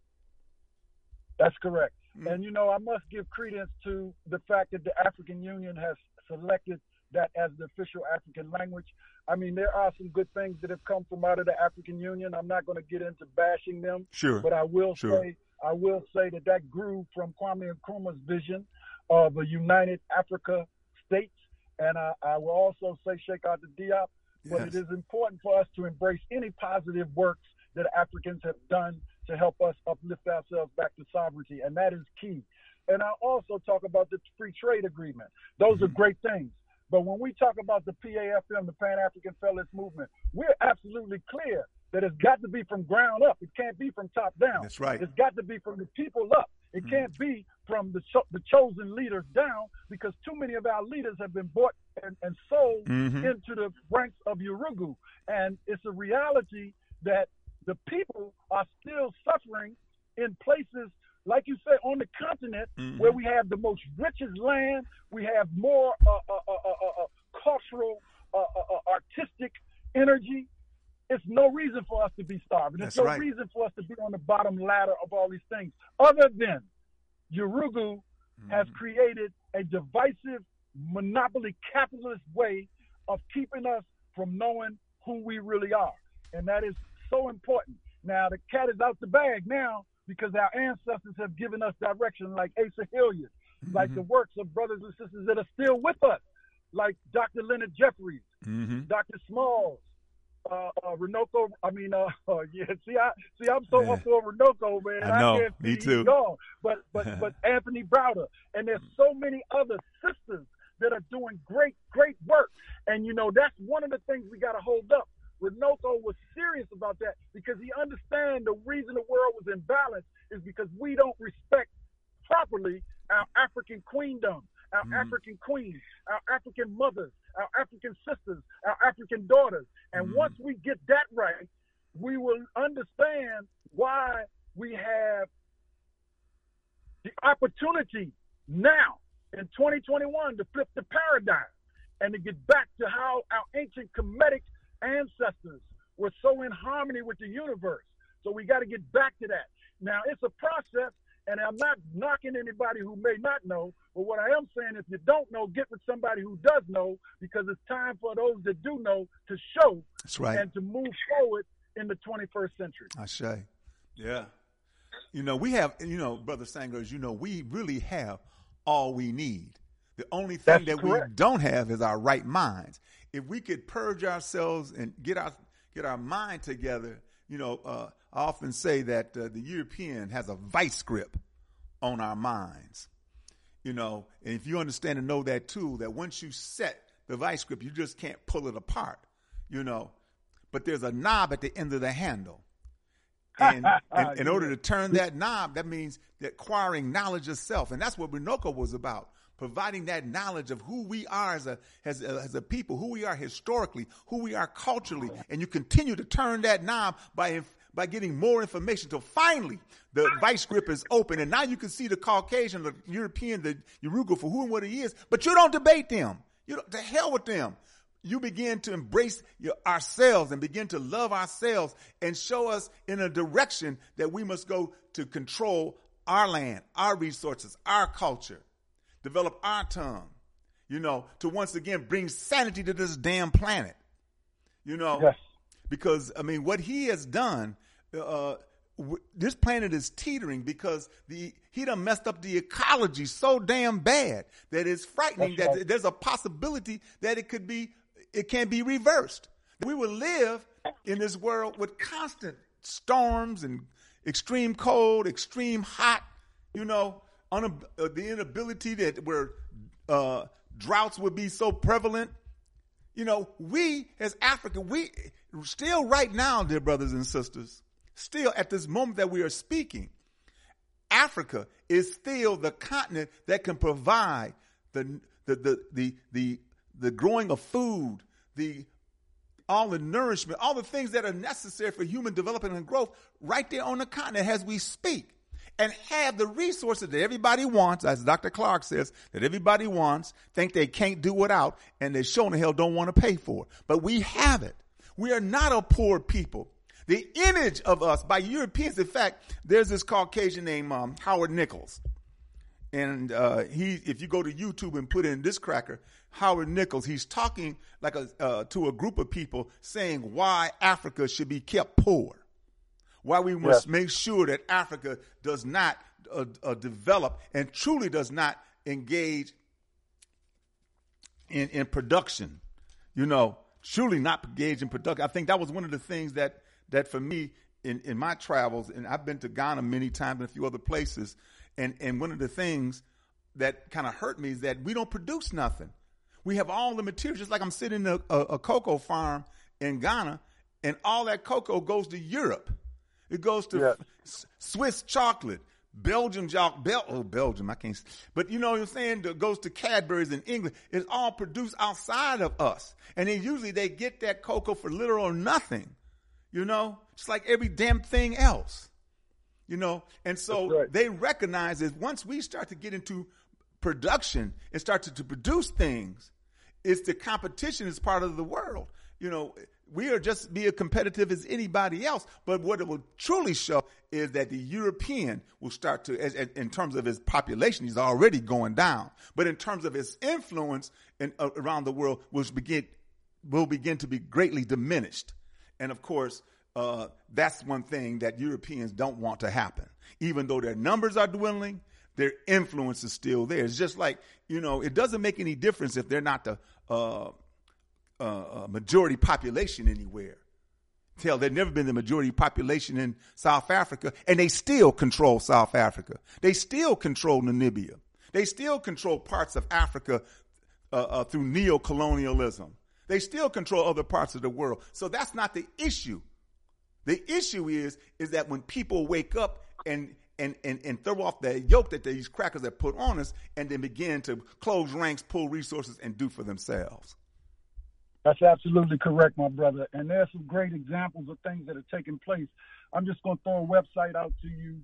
That's correct. Mm-hmm. And, I must give credence to the fact that the African Union has selected that as the official African language. I mean, there are some good things that have come from out of the African Union. I'm not going to get into bashing them. Sure. But I will say that grew from Kwame Nkrumah's vision of a united Africa states. And I will also say Sheikh Anta Diop. But it is important for us to embrace any positive works that Africans have done to help us uplift ourselves back to sovereignty. And that is key. And I also talk about the free trade agreement. Those are great things. But when we talk about the PAFM, the Pan-African Federalist Movement, we're absolutely clear that it's got to be from ground up. It can't be from top down. That's right. It's got to be from the people up. It can't be from the chosen leaders down, because too many of our leaders have been bought and sold into the ranks of Urugu. And it's a reality that the people are still suffering in places, like you said, on the continent, where we have the most richest land, we have more cultural, artistic energy. It's no reason for us to be starving. There's no reason for us to be on the bottom ladder of all these things, other than Urugu has created a divisive, monopoly capitalist way of keeping us from knowing who we really are. And that is so important. Now, the cat is out the bag now, because our ancestors have given us direction, like Asa Hilliard, like the works of brothers and sisters that are still with us, like Dr. Leonard Jeffries, Dr. Smalls, Runoko. See, I'm so up for Runoko, man. I know, can't me too. But Anthony Browder, and there's so many other sisters that are doing great work. And that's one of the things we got to hold up. Runoko was serious about that, because he understands the reason the world was in balance is because we don't respect properly our African queendom, our African queens, our African mothers, our African sisters, our African daughters. And once we get that right, we will understand why we have the opportunity now in 2021 to flip the paradigm and to get back to how our ancient Kemetic ancestors were so in harmony with the universe. So we got to get back to that. Now, it's a process, and I'm not knocking anybody who may not know, but what I am saying, if you don't know, get with somebody who does know, because it's time for those that do know to show and to move forward in the 21st century. I say. Yeah. We have, Brother Sangers, we really have all we need. The only thing we don't have is our right minds. If we could purge ourselves and get our mind together, I often say that the European has a vice grip on our minds, and if you understand and know that too, that once you set the vice grip, you just can't pull it apart, but there's a knob at the end of the handle. And in order to turn that knob, that means acquiring knowledge of self. And that's what Runoko was about. Providing that knowledge of who we are as a people, who we are historically, who we are culturally, and you continue to turn that knob by by getting more information till finally the vice grip is open. And now you can see the Caucasian, the European, the Yoruba for who and what he is. But you don't debate them. To hell with them. You begin to embrace ourselves and begin to love ourselves and show us in a direction that we must go to control our land, our resources, our culture, develop our tongue, to once again bring sanity to this damn planet, Yes. Because, what he has done, this planet is teetering because he done messed up the ecology so damn bad that it's frightening. That's right. That there's a possibility that it can be reversed. We will live in this world with constant storms and extreme cold, extreme hot, the inability that where droughts would be so prevalent. We as Africa, we still right now, dear brothers and sisters, still at this moment that we are speaking, Africa is still the continent that can provide the growing of food, all the nourishment, all the things that are necessary for human development and growth right there on the continent as we speak, and have the resources that everybody wants, as Dr. Clark says, that everybody wants, think they can't do without, and they sure in the hell don't want to pay for it. But we have it. We are not a poor people. The image of us by Europeans, in fact, there's this Caucasian named Howard Nichols. And if you go to YouTube and put in this cracker, Howard Nichols, he's talking like to a group of people saying why Africa should be kept poor, why we must make sure that Africa does not develop and truly does not engage in production, truly not engage in production. I think that was one of the things that for me in my travels, and I've been to Ghana many times and a few other places, and one of the things that kind of hurt me is that we don't produce nothing. We have all the materials, just like I'm sitting in a cocoa farm in Ghana, and all that cocoa goes to Europe. It goes to Swiss chocolate, Belgium chocolate, Belgium, I can't, but you know what I'm saying? It goes to Cadbury's in England. It's all produced outside of us. And then usually they get that cocoa for little or nothing, just like every damn thing else, And so they recognize that once we start to get into production and start to produce things, it's the competition is part of the world. We are just be as competitive as anybody else. But what it will truly show is that the European will start to, in terms of his population, he's already going down. But in terms of his influence around the world, will begin to be greatly diminished. And of course, that's one thing that Europeans don't want to happen. Even though their numbers are dwindling, their influence is still there. It's just like, it doesn't make any difference if they're not the majority population anywhere. Hell, they've never been the majority population in South Africa, and they still control South Africa. They still control Namibia. They still control parts of Africa through neo-colonialism. They still control other parts of the world. So that's not the issue. The issue is that when people wake up and throw off the yoke that these crackers have put on us, and then begin to close ranks, pull resources, and do for themselves. That's absolutely correct, my brother. And there's some great examples of things that are taking place. I'm just going to throw a website out to you,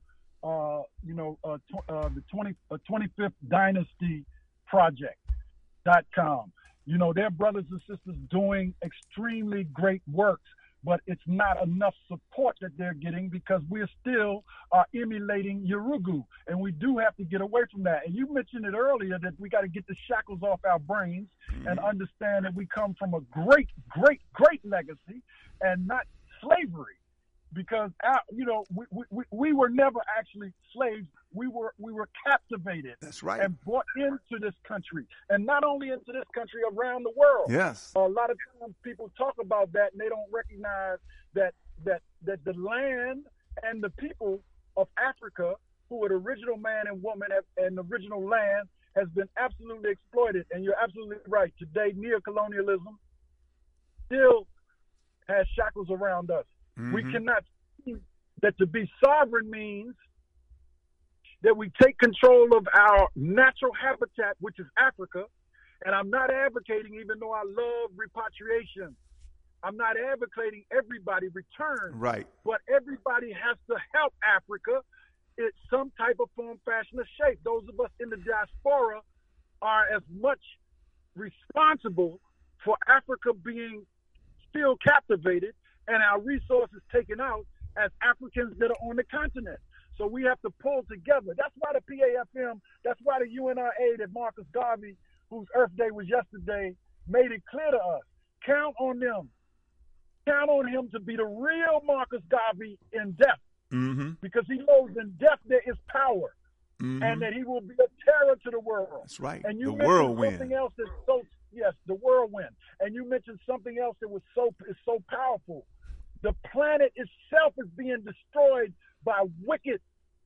the 25th Dynasty Project.com. They're brothers and sisters doing extremely great works, but it's not enough support that they're getting because we're still emulating Urugu, and we do have to get away from that. And you mentioned it earlier that we got to get the shackles off our brains and understand that we come from a great, great, great legacy and not slavery, because we were never actually slaves. We were captivated. That's right. And brought into this country, and not only into this country, around the world. Yes. A lot of times people talk about that, and they don't recognize that the land and the people of Africa, who are the original man and woman and the original land, has been absolutely exploited. And you're absolutely right. Today, neocolonialism still has shackles around us. Mm-hmm. We cannot see that to be sovereign means that we take control of our natural habitat, which is Africa. And I'm not advocating, even though I love repatriation, I'm not advocating everybody return. Right. But everybody has to help Africa in some type of form, fashion, or shape. Those of us in the diaspora are as much responsible for Africa being still captivated and our resources taken out as Africans that are on the continent. So we have to pull together. That's why the PAFM, that's why the UNRA that Marcus Garvey, whose Earth Day was yesterday, made it clear to us. Count on them. Count on him to be the real Marcus Garvey in death. Mm-hmm. Because he knows in death there is power. Mm-hmm. And that he will be a terror to the world. That's right. And you the mentioned whirlwind. something else that's so, yes, the whirlwind. And you mentioned something else that is so powerful. The planet itself is being destroyed by wicked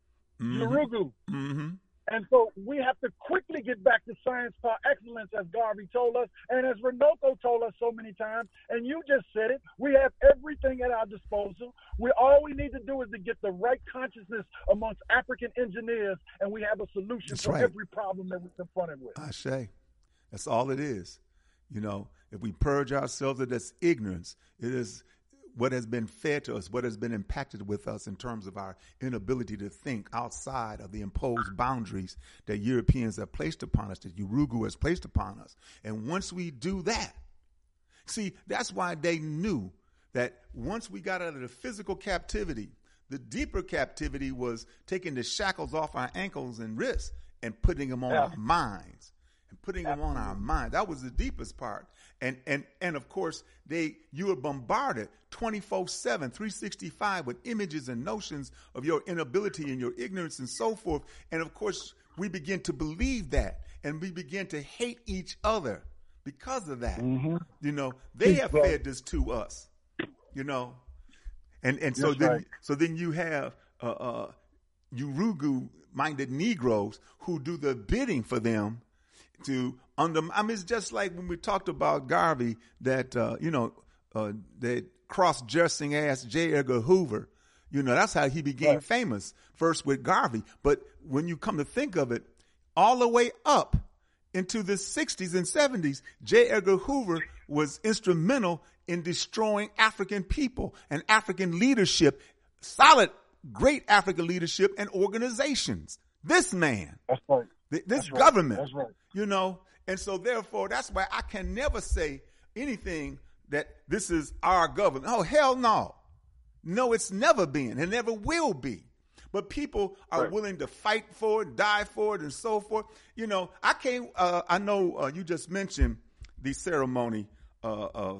Yurugu. Mm-hmm. And so we have to quickly get back to science par excellence, as Garvey told us, and as Runoko told us so many times, and you just said it, we have everything at our disposal. All we need to do is to get the right consciousness amongst African engineers, and we have a solution for every problem that we're confronted with. I say, that's all it is. You know, if we purge ourselves of this ignorance, it is what has been fed to us, what has been impacted with us in terms of our inability to think outside of the imposed boundaries that Europeans have placed upon us, that Yurugu has placed upon us. And once we do that, see, that's why they knew that once we got out of the physical captivity, the deeper captivity was taking the shackles off our ankles and wrists and putting them on our minds. And putting them on our mind. That was the deepest part. And of course, you were bombarded 24/7, 365 with images and notions of your inability and your ignorance and so forth. And of course, we begin to believe that, and we begin to hate each other because of that. Mm-hmm. You know, they have fed this to us. You know, and so then you have Yurugu-minded Negroes who do the bidding for them. It's just like when we talked about Garvey, that that cross-dressing ass J. Edgar Hoover. You know, that's how he became famous, first with Garvey. But when you come to think of it, all the way up into the 60s and 70s, J. Edgar Hoover was instrumental in destroying African people and African leadership, solid, great African leadership and organizations. This man. That's right. This government, that's right. You know, and so therefore, that's why I can never say anything that this is our government. Oh, hell no. No, it's never been and never will be. But people are willing to fight for it, die for it, and so forth. You know, I know you just mentioned the ceremony for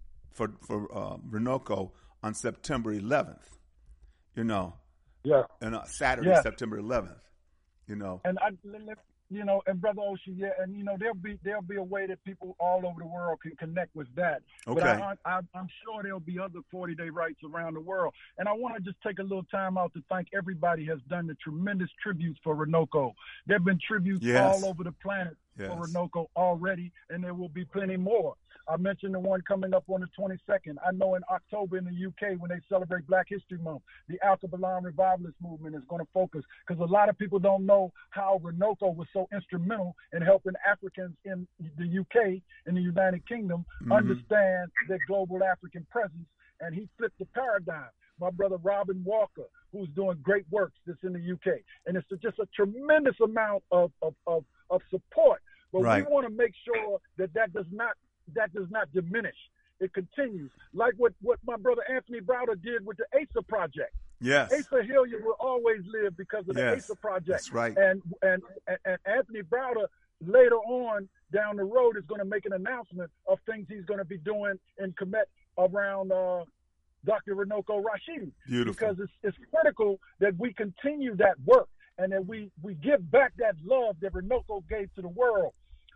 Runoko on September 11th, you know. Yeah. And Saturday, September 11th. You know, and and Brother Oshie, and there'll be a way that people all over the world can connect with that. Okay. But I'm sure there'll be other 40-day rights around the world. And I want to just take a little time out to thank everybody has done the tremendous tributes for Runoko. There've been tributes all over the planet for Runoko already, and there will be plenty more. I mentioned the one coming up on the 22nd. I know in October in the UK, when they celebrate Black History Month, the Alkebalan Revivalist movement is going to focus, because a lot of people don't know how Runoko was so instrumental in helping Africans in the UK, in the United Kingdom, understand their global African presence, and he flipped the paradigm. My brother Robin Walker, who's doing great works that's in the UK. And it's just a tremendous amount of support. But we want to make sure that does not diminish. It continues. Like what my brother Anthony Browder did with the Asa Project. Yes. Asa Hilliard will always live because of the Asa Project. That's right. And Anthony Browder later on down the road is going to make an announcement of things he's going to be doing in Kemet around Dr. Runoko Rashidi. Beautiful. Because it's critical that we continue that work and that we give back that love that Runoko gave to the world.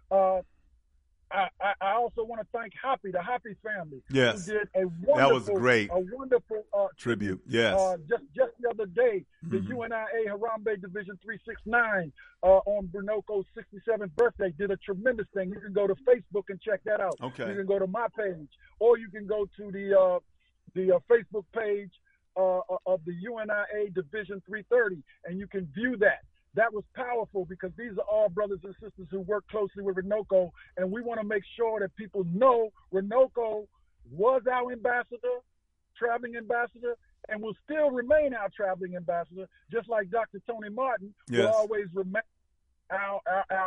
I also want to thank Hoppy, the Hoppy family. Yes. Who did a wonderful tribute. Yes. Just the other day, the UNIA Harambe Division 369 on Runoko's 67th birthday did a tremendous thing. You can go to Facebook and check that out. Okay. You can go to my page, or you can go to the Facebook page of the UNIA Division 330, and you can view that. That was powerful because these are all brothers and sisters who work closely with Runoko, and we want to make sure that people know Runoko was our ambassador, traveling ambassador, and will still remain our traveling ambassador, just like Dr. Tony Martin will always remain our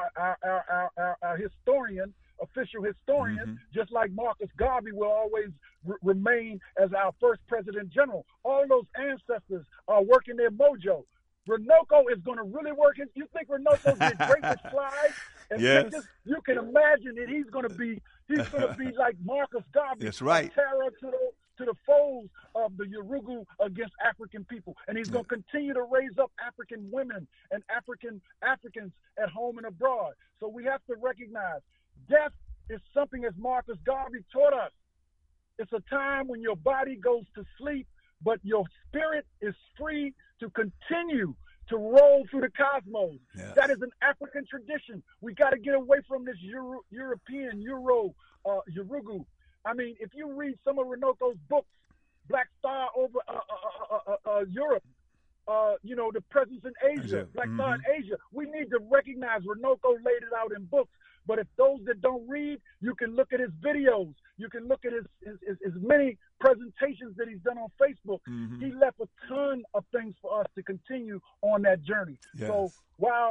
historian, official historian, just like Marcus Garvey will always remain as our first president general. All those ancestors are working their mojo. Runoko is going to really work. You think Runoko's the greatest slide? And you can imagine that he's going to be like Marcus Garvey. That's right. Terror to the foes of the Yurugu against African people. And he's going to continue to raise up African women and Africans at home and abroad. So we have to recognize death is something, as Marcus Garvey taught us. It's a time when your body goes to sleep, but your spirit is free to continue to roll through the cosmos. Yes. That is an African tradition. We got to get away from this European, Yurugu. I mean, if you read some of Runoko's books, Black Star over Europe, the presence in Asia, Black Star in Asia, we need to recognize Runoko laid it out in books. But if those that don't read, you can look at his videos. You can look at his many presentations that he's done on Facebook. He left a ton of things for us to continue on that journey. Yes. So while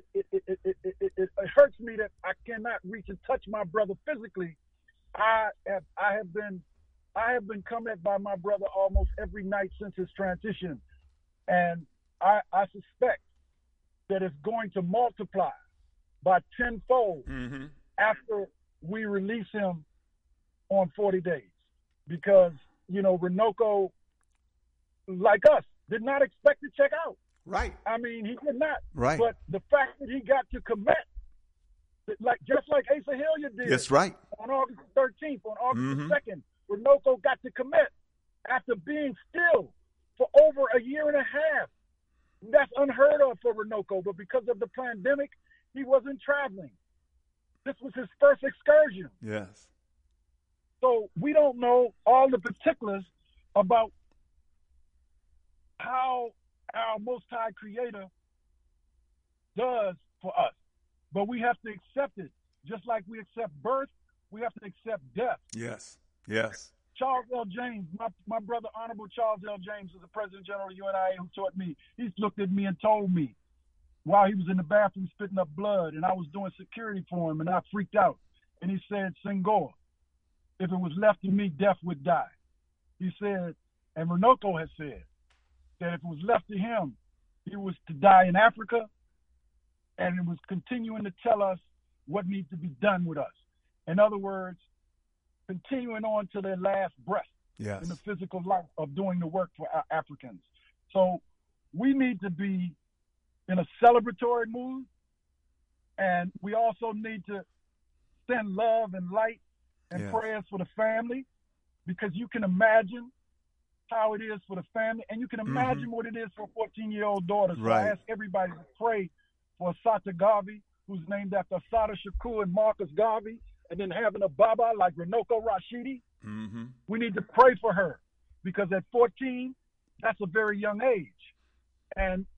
it hurts me that I cannot reach and touch my brother physically, I have been come at by my brother almost every night since his transition, and I suspect that it's going to multiply by tenfold after we release him on 40 days, because Runoko, like us, did not expect to check out. Right. I mean, he did not. Right. But the fact that he got to commit, just like Asa Hilliard did. That's right. On August 13th, on August 2nd, Runoko got to commit after being still for over a year and a half. That's unheard of for Runoko, but because of the pandemic, he wasn't traveling. This was his first excursion. Yes. So we don't know all the particulars about how our Most High Creator does for us. But we have to accept it. Just like we accept birth, we have to accept death. Yes. Yes. Charles L. James, my brother, Honorable Charles L. James, is the President General of UNIA, who taught me. He's looked at me and told me, while he was in the bathroom spitting up blood, and I was doing security for him, and I freaked out. And he said, Senghor, if it was left to me, death would die. He said, and Runoko has said, that if it was left to him, he was to die in Africa, and it was continuing to tell us what needs to be done with us. In other words, continuing on to their last breath in the physical life of doing the work for our Africans. So we need to be in a celebratory mood, and we also need to send love and light and prayers for the family, because you can imagine how it is for the family, and you can imagine what it is for a 14-year-old daughter. So I ask everybody to pray for Assata Garvey, who's named after Assata Shakur and Marcus Garvey, and then having a Baba like Runoko Rashidi. We need to pray for her, because at 14, that's a very young age. And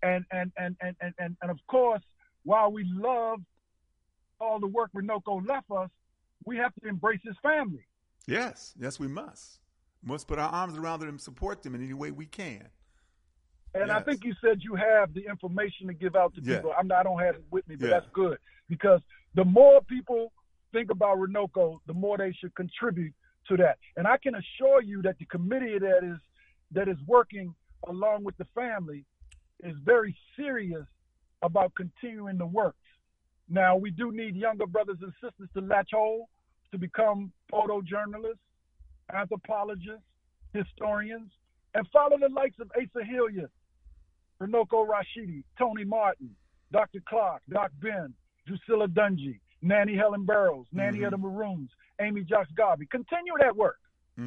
of course, while we love all the work Runoko left us, we have to embrace his family. Yes, we must. We must put our arms around them and support them in any way we can. And I think you said you have the information to give out to people. I don't have it with me, but that's good, because the more people think about Runoko, the more they should contribute to that. And I can assure you that the committee that is working along with the family is very serious about continuing the work. Now, we do need younger brothers and sisters to latch hold, to become photojournalists, anthropologists, historians, and follow the likes of Asa Hilliard, Runoko Rashidi, Tony Martin, Dr. Clark, Doc Ben, Drusilla Dungy, Nanny Helen Burroughs, Nanny of the Maroons, Amy Jocks Garvey. Continue that work.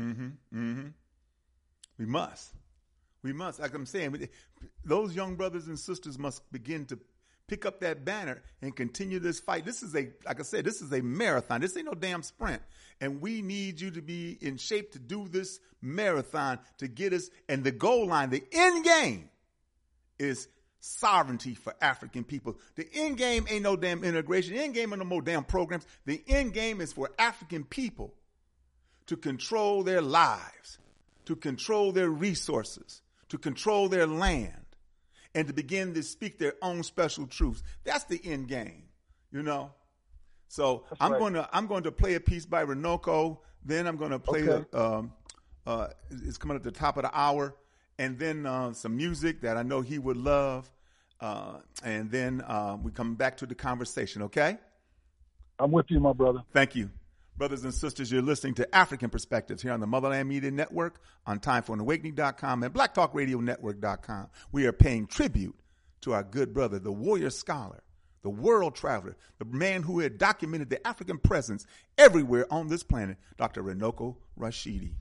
We must. Like I'm saying, those young brothers and sisters must begin to pick up that banner and continue this fight. This is this is a marathon. This ain't no damn sprint. And we need you to be in shape to do this marathon to get us. And the goal line, the end game, is sovereignty for African people. The end game ain't no damn integration. The end game ain't no more damn programs. The end game is for African people to control their lives, to control their resources, to control their land, and to begin to speak their own special truths. That's the end game, you know. So I'm going to play a piece by Runoko. Then I'm going to play it's coming at the top of the hour, and then some music that I know he would love, and then we come back to the conversation. Okay? I'm with you, my brother. Thank you. Brothers and sisters, you're listening to African Perspectives here on the Motherland Media Network, on TimeForAnAwakening.com and BlackTalkRadioNetwork.com. We are paying tribute to our good brother, the warrior scholar, the world traveler, the man who had documented the African presence everywhere on this planet, Dr. Runoko Rashidi.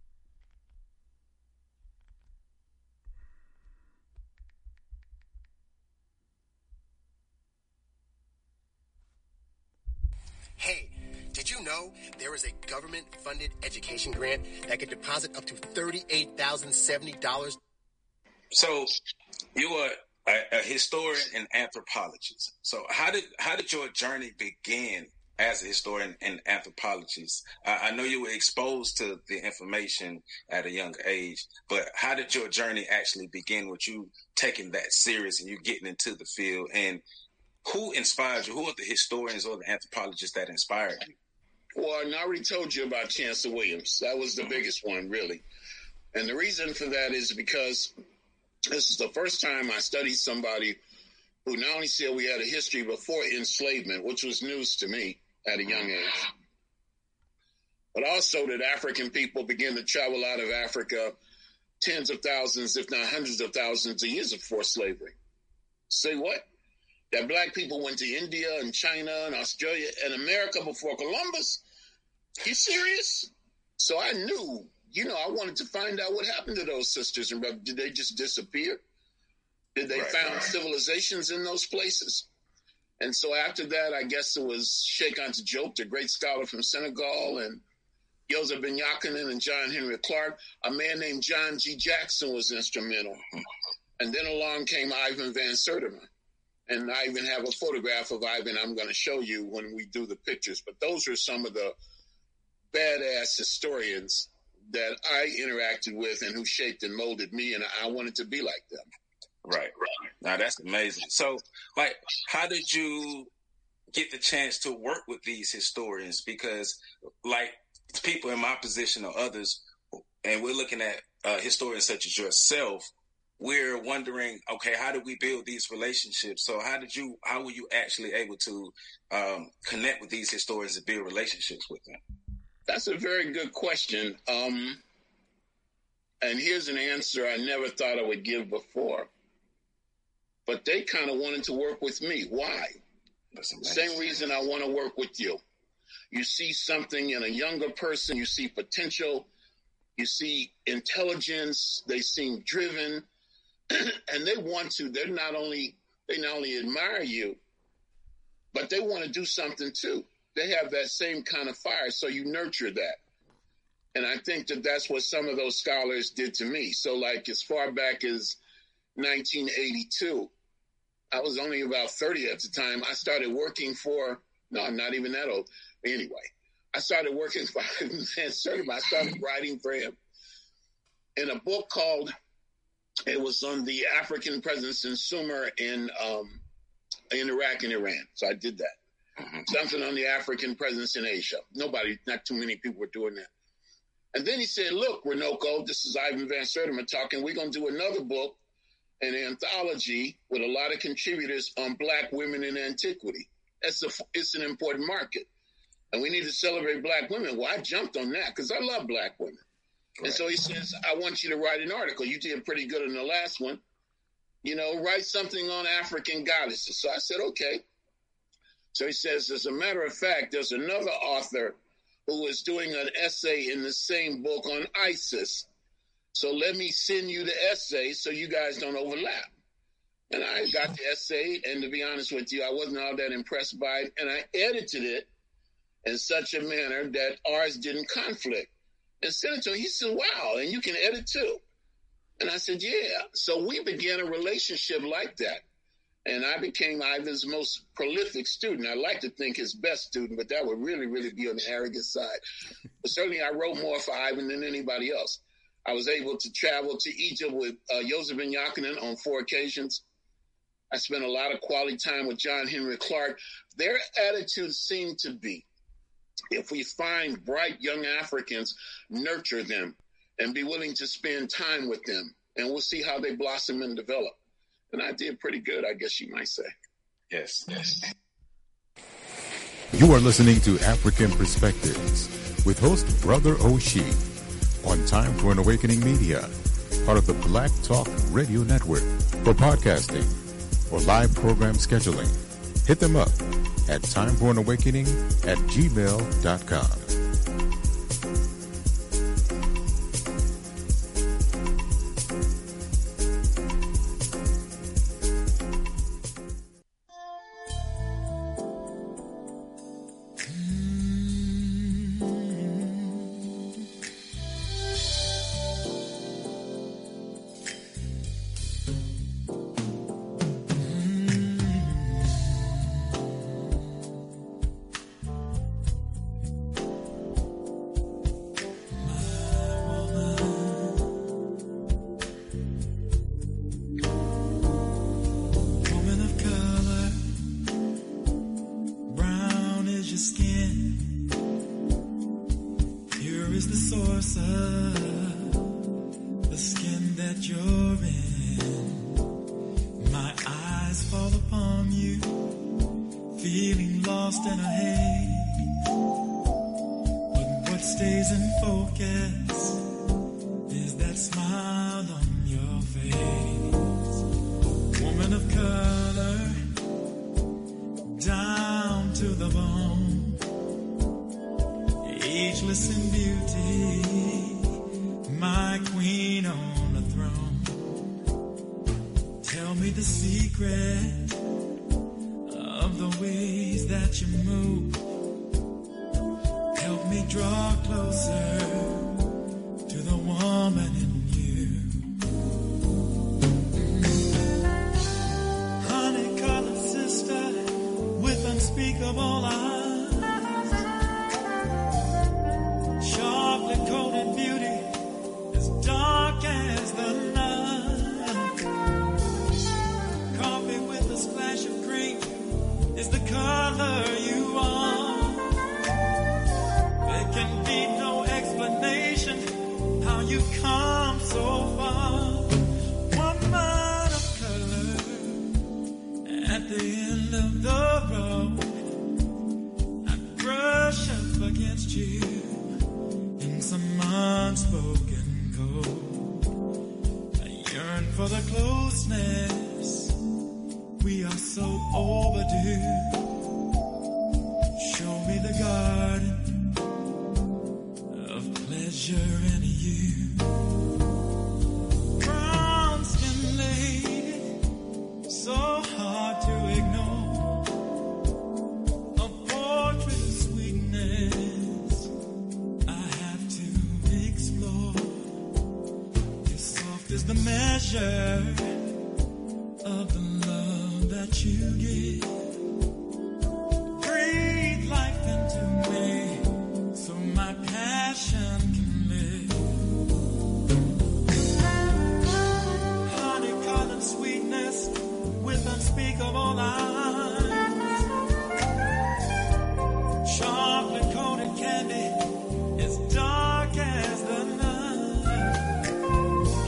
Hey, did you know there is a government-funded education grant that can deposit up to $38,070? So you are a historian and anthropologist. So how did your journey begin as a historian and anthropologist? I know you were exposed to the information at a young age, but how did your journey actually begin with you taking that serious and you getting into the field? And who inspired you? Who are the historians or the anthropologists that inspired you? Well, I already told you about Chancellor Williams. That was the biggest one, really. And the reason for that is because this is the first time I studied somebody who not only said we had a history before enslavement, which was news to me at a young age, but also that African people began to travel out of Africa tens of thousands, if not hundreds of thousands of years before slavery. Say what? That black people went to India and China and Australia and America before Columbus? You serious? So I knew, I wanted to find out what happened to those sisters and brothers. Did they just disappear? Did they found civilizations in those places? And so after that, I guess it was Sheikh Anta Diop, the great scholar from Senegal, and Joseph Ben Jochannan and John Henry Clark. A man named John G. Jackson was instrumental. And then along came Ivan Van Sertima. And I even have a photograph of Ivan I'm going to show you when we do the pictures. But those are some of the badass historians that I interacted with and who shaped and molded me, and I wanted to be like them. Right. Now, that's amazing. So, how did you get the chance to work with these historians? Because, people in my position or others, and we're looking at historians such as yourself, we're wondering, okay, how do we build these relationships? So how were you actually able to connect with these historians and build relationships with them? That's a very good question. And here's an answer I never thought I would give before. But they kind of wanted to work with me. Why? Same reason I want to work with you. You see something in a younger person, you see potential, you see intelligence, they seem driven, and they want to. They not only admire you, but they want to do something too. They have that same kind of fire, so you nurture that. And I think that that's what some of those scholars did to me. So as far back as 1982, I was only about 30 at the time. I started working I'm not even that old. Anyway, I started working for Ivan Van Sertima. I started writing for him in a book it was on the African presence in Sumer in Iraq and Iran. So I did that. Mm-hmm. Something on the African presence in Asia. Not too many people were doing that. And then he said, look, Runoko, this is Ivan Van Sertima talking. We're going to do another book, an anthology with a lot of contributors on black women in antiquity. It's an important market. And we need to celebrate black women. Well, I jumped on that because I love black women. Right. And so he says, I want you to write an article. You did pretty good in the last one. Write something on African goddesses. So I said, okay. So he says, as a matter of fact, there's another author who is doing an essay in the same book on Isis. So let me send you the essay so you guys don't overlap. And I got the essay, and to be honest with you, I wasn't all that impressed by it. And I edited it in such a manner that ours didn't conflict. And sent it to him. He said, wow, and you can edit too. And I said, yeah. So we began a relationship like that. And I became Ivan's most prolific student. I like to think his best student, but that would really, really be on the arrogant side. But certainly I wrote more for Ivan than anybody else. I was able to travel to Egypt with Joseph Ben Jochannan on 4 occasions. I spent a lot of quality time with John Henry Clark. Their attitude seemed to be, if we find bright young Africans, nurture them and be willing to spend time with them, and we'll see how they blossom and develop. And I did pretty good, I guess you might say. Yes. You are listening to African Perspectives with host Brother Oshie on Time for an Awakening Media, part of the Black Talk Radio Network. For podcasting or live program scheduling, hit them up at timeforanawakening@gmail.com.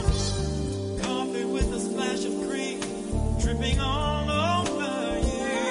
Dripping all over you.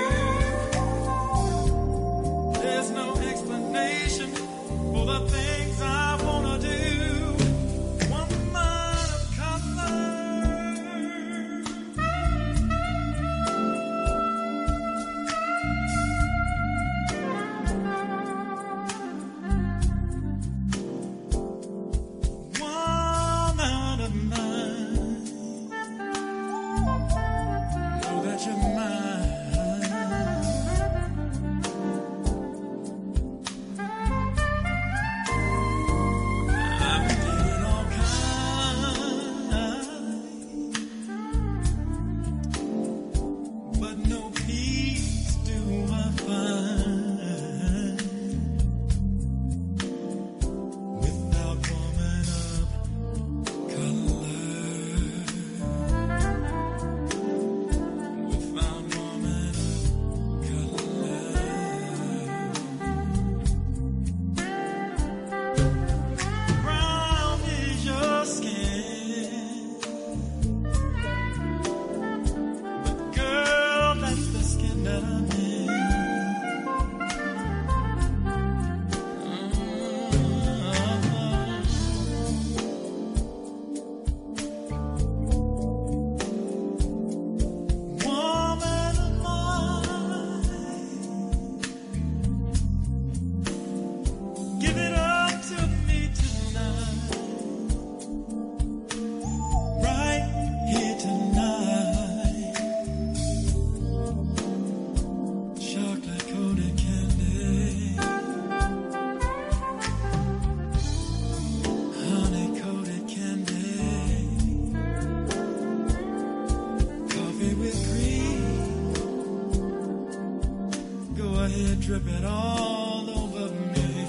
dripping all over me.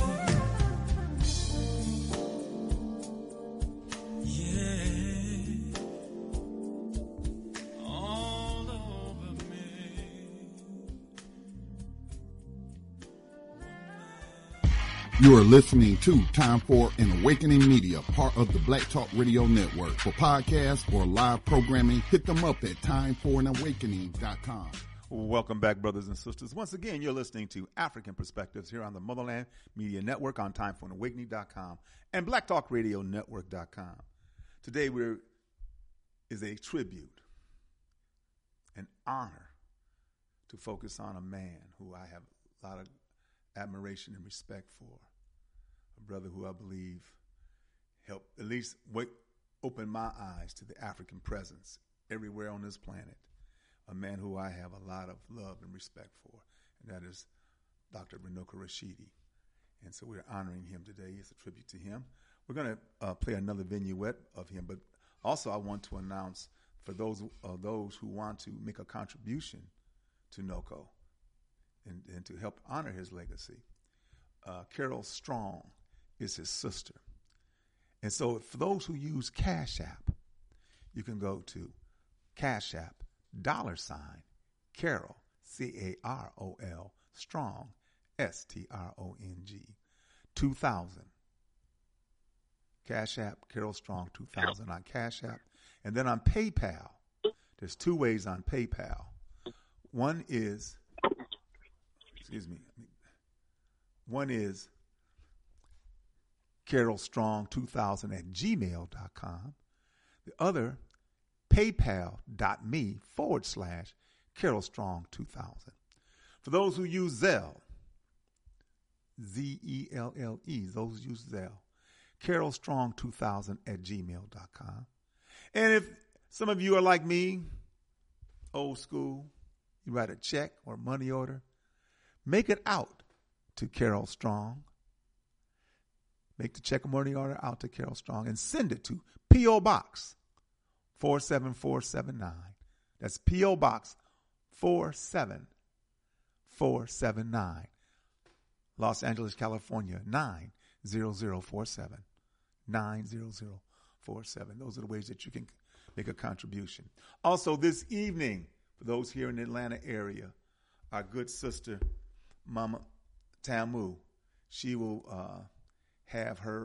Yeah, all over me. You are listening to Time for an Awakening Media, part of the Black Talk Radio Network. For podcasts or live programming, hit them up at timeforanawakening.com. Welcome back, brothers and sisters. Once again, you're listening to African Perspectives here on the Motherland Media Network on timeforanawakening.com and blacktalkradionetwork.com. Today is a tribute, an honor to focus on a man who I have a lot of admiration and respect for, a brother who I believe helped at least open my eyes to the African presence everywhere on this planet. A man who I have a lot of love and respect for, and that is Dr. Runoko Rashidi. And so we're honoring him today. It's a tribute to him. We're going to play another vignette of him, but also I want to announce for those who want to make a contribution to Noko and to help honor his legacy. Carol Strong is his sister. And so for those who use Cash App, you can go to Cash App, $Carol, C-A-R-O-L, Strong, S-T-R-O-N-G, 2000. Cash App, Carol Strong, 2000 on Cash App. And then on PayPal, there's two ways on PayPal. One is carolstrong2000 at gmail.com. The other, paypal.me/carolstrong2000. For those who use Zelle, Z-E-L-L-E, those who use Zelle, carolstrong2000 at gmail.com. And if some of you are like me, old school, you write a check or money order, make it out to Carol Strong. Make the check or money order out to Carol Strong and send it to P.O. Box 47479. That's P.O. Box 47479. Los Angeles, California, 90047. 90047. Those are the ways that you can make a contribution. Also, this evening, for those here in the Atlanta area, our good sister, Mama Tamu, she will have her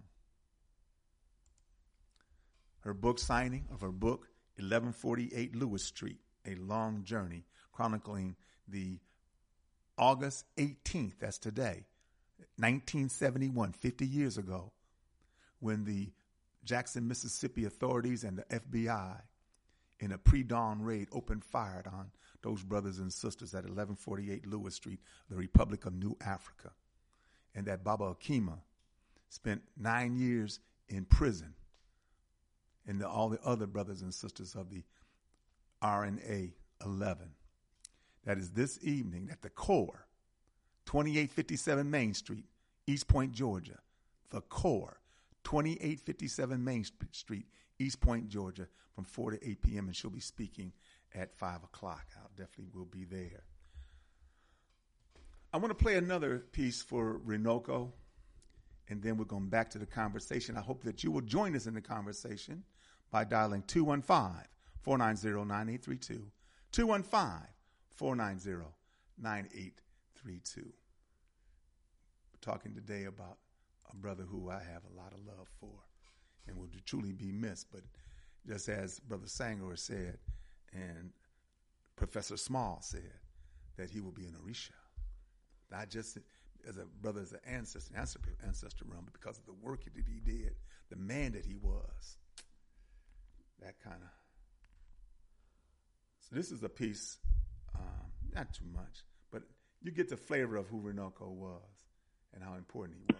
book signing of her book, 1148 Lewis Street, A Long Journey, chronicling the August 18th, that's today, 1971, 50 years ago, when the Jackson, Mississippi authorities and the FBI in a pre-dawn raid opened fire on those brothers and sisters at 1148 Lewis Street, the Republic of New Africa. And that Baba Akima spent 9 years in prison, and all the other brothers and sisters of the RNA 11. That is this evening at the Core, 2857 Main Street, East Point, Georgia. The Core, 2857 Main Street, East Point, Georgia, from 4 to 8 p.m., and she'll be speaking at 5 o'clock. I definitely will be there. I want to play another piece for Runoko, and then we're going back to the conversation. I hope that you will join us in the conversation by dialing 215-490-9832, 215-490-9832. We're talking today about a brother who I have a lot of love for and will truly be missed. But just as Brother Sanger said and Professor Small said, that he will be an Orisha. Not just as a brother, as an ancestor realm, but because of the work that he did, the man that he was. That kind of. So this is a piece, not too much, but you get the flavor of who Runoko was and how important he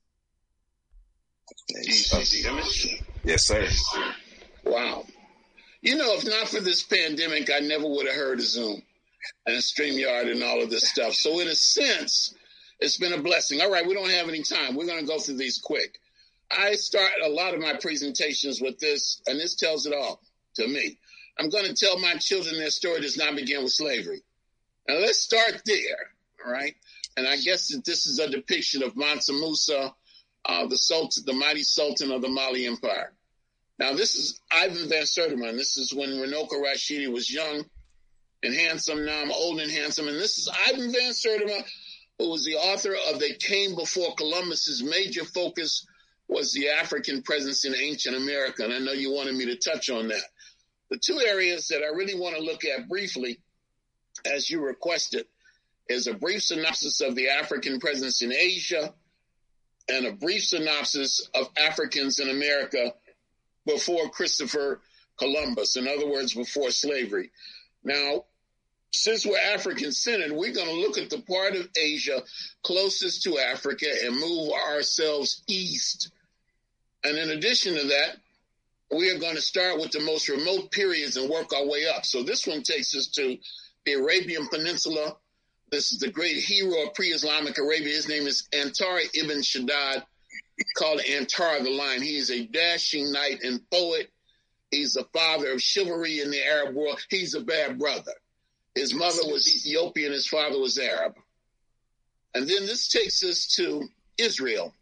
was. Yes, sir. Wow. You know, if not for this pandemic, I never would have heard of Zoom and StreamYard and all of this stuff. So in a sense, it's been a blessing. All right, we don't have any time. We're going to go through these quick. I start a lot of my presentations with this, and this tells it all to me. I'm going to tell my children their story does not begin with slavery. Now, let's start there, all right? And I guess that this is a depiction of Mansa Musa, the mighty sultan of the Mali Empire. Now, this is Ivan Van Sertima. This is when Runoko Rashidi was young and handsome. Now I'm old and handsome. And this is Ivan Van Sertima, who was the author of They Came Before Columbus. His major focus was the African presence in ancient America. And I know you wanted me to touch on that. The two areas that I really want to look at briefly, as you requested, is a brief synopsis of the African presence in Asia and a brief synopsis of Africans in America before Christopher Columbus. In other words, before slavery. Now, since we're African-centered, we're going to look at the part of Asia closest to Africa and move ourselves east. And in addition to that, we are going to start with the most remote periods and work our way up. So this one takes us to the Arabian Peninsula. This is the great hero of pre-Islamic Arabia. His name is Antar ibn Shaddad, called Antar the Lion. He is a dashing knight and poet. He's the father of chivalry in the Arab world. He's a bad brother. His mother was Ethiopian. His father was Arab. And then this takes us to Israel.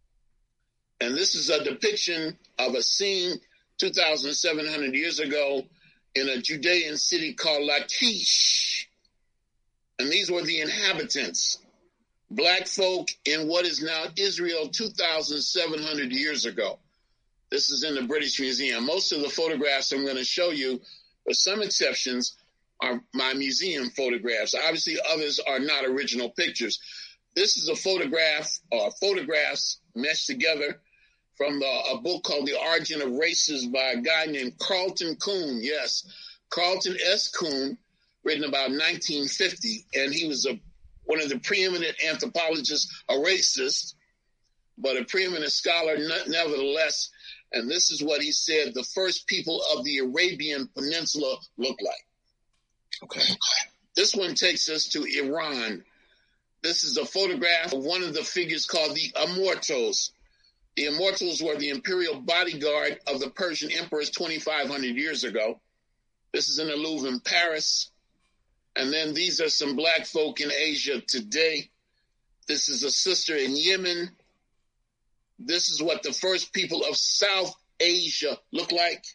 And this is a depiction of a scene 2,700 years ago in a Judean city called Lachish. And these were the inhabitants, black folk in what is now Israel 2,700 years ago. This is in the British Museum. Most of the photographs I'm going to show you, with some exceptions, are my museum photographs. Obviously, others are not original pictures. This is a photograph, or photographs meshed together from a book called The Origin of Races by a guy named Carlton Kuhn. Yes, Carlton S. Kuhn, written about 1950, and he was one of the preeminent anthropologists, a racist, but a preeminent scholar nevertheless. And this is what he said the first people of the Arabian Peninsula look like. Okay. This one takes us to Iran. This is a photograph of one of the figures called the Immortals. The Immortals were the imperial bodyguard of the Persian emperors 2,500 years ago. This is in the Louvre in Paris. And then these are some black folk in Asia today. This is a sister in Yemen. This is what the first people of South Asia look like.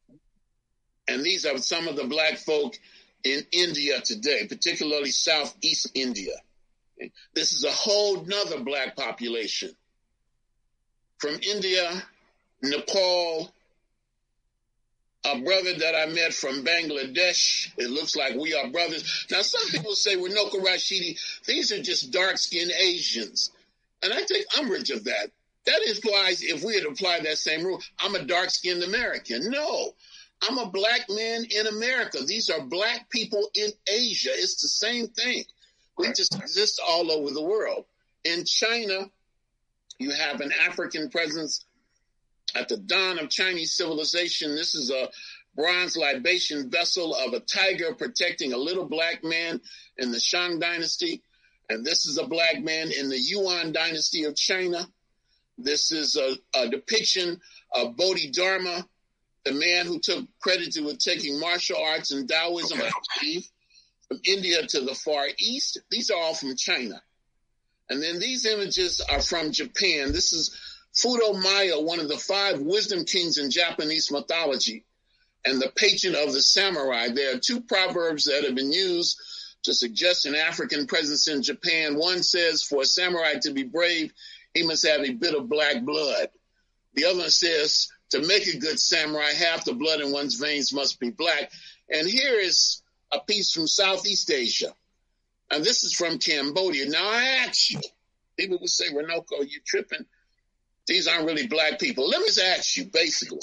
And these are some of the black folk in India today, particularly Southeast India. This is a whole nother black population. From India, Nepal, a brother that I met from Bangladesh. It looks like we are brothers. Now, some people say, Runoko Rashidi, these are just dark-skinned Asians. And I take umbrage of that. That implies, if we had applied that same rule, I'm a dark-skinned American. No, I'm a black man in America. These are black people in Asia. It's the same thing. We just exist all over the world. In China, you have an African presence. At the dawn of Chinese civilization, this is a bronze libation vessel of a tiger protecting a little black man in the Shang dynasty. And this is a black man in the Yuan dynasty of China. This is a depiction of Bodhidharma, the man who took credit with taking martial arts and Taoism, I believe, from India to the Far East. These are all from China. And then these images are from Japan. This is Fudo Maya, one of the 5 wisdom kings in Japanese mythology, and the patron of the samurai. There are 2 proverbs that have been used to suggest an African presence in Japan. One says, for a samurai to be brave, he must have a bit of black blood. The other says, to make a good samurai, half the blood in one's veins must be black. And here is a piece from Southeast Asia. And this is from Cambodia. Now, I ask you, people would say, Runoko, you tripping? These aren't really black people. Let me just ask you, basically,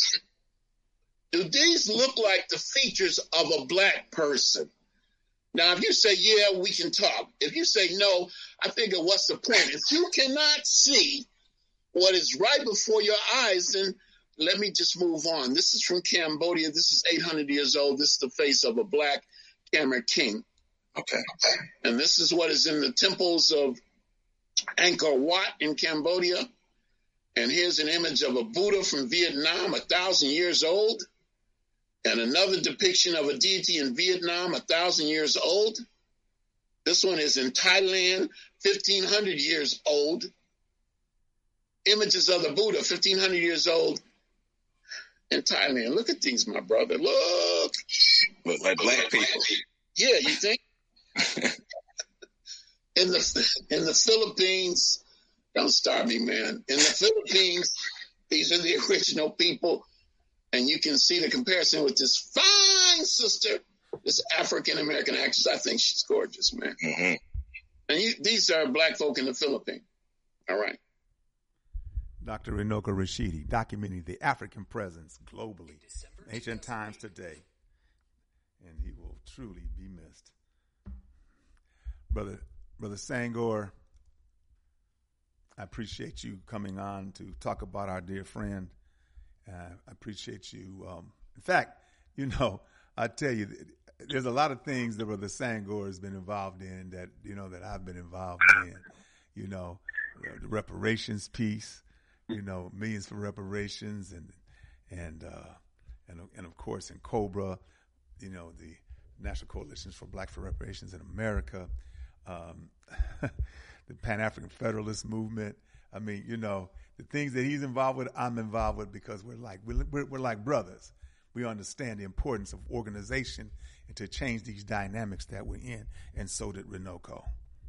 do these look like the features of a black person? Now, if you say, yeah, we can talk. If you say no, I figure what's the point? If you cannot see what is right before your eyes, then let me just move on. This is from Cambodia. This is 800 years old. This is the face of a black Khmer king. Okay. And this is what is in the temples of Angkor Wat in Cambodia. And here's an image of a Buddha from Vietnam, 1,000 years old. And another depiction of a deity in Vietnam, 1,000 years old. This one is in Thailand. 1,500 years old. Images of the Buddha, 1,500 years old in Thailand. Look at these, my brother. Look like black people. Yeah, you think? In the Philippines, don't start me, man. In the Philippines, these are the original people, and you can see the comparison with this fine sister, this African-American actress. I think she's gorgeous, man. Mm-hmm. And these are black folk in the Philippines. All right. Dr. Runoko Rashidi, documenting the African presence globally, ancient times today, and he will truly be missed. Brother Senghor, I appreciate you coming on to talk about our dear friend. I appreciate you. In fact, I tell you, there's a lot of things that Brother Senghor has been involved in that I've been involved in. The reparations piece, millions for reparations, and of course in COBRA, the National Coalitions for Black for Reparations in America. The Pan-African Federalist Movement. I mean, the things that he's involved with, I'm involved with, because we're like brothers. We understand the importance of organization and to change these dynamics that we're in, and so did Runoko.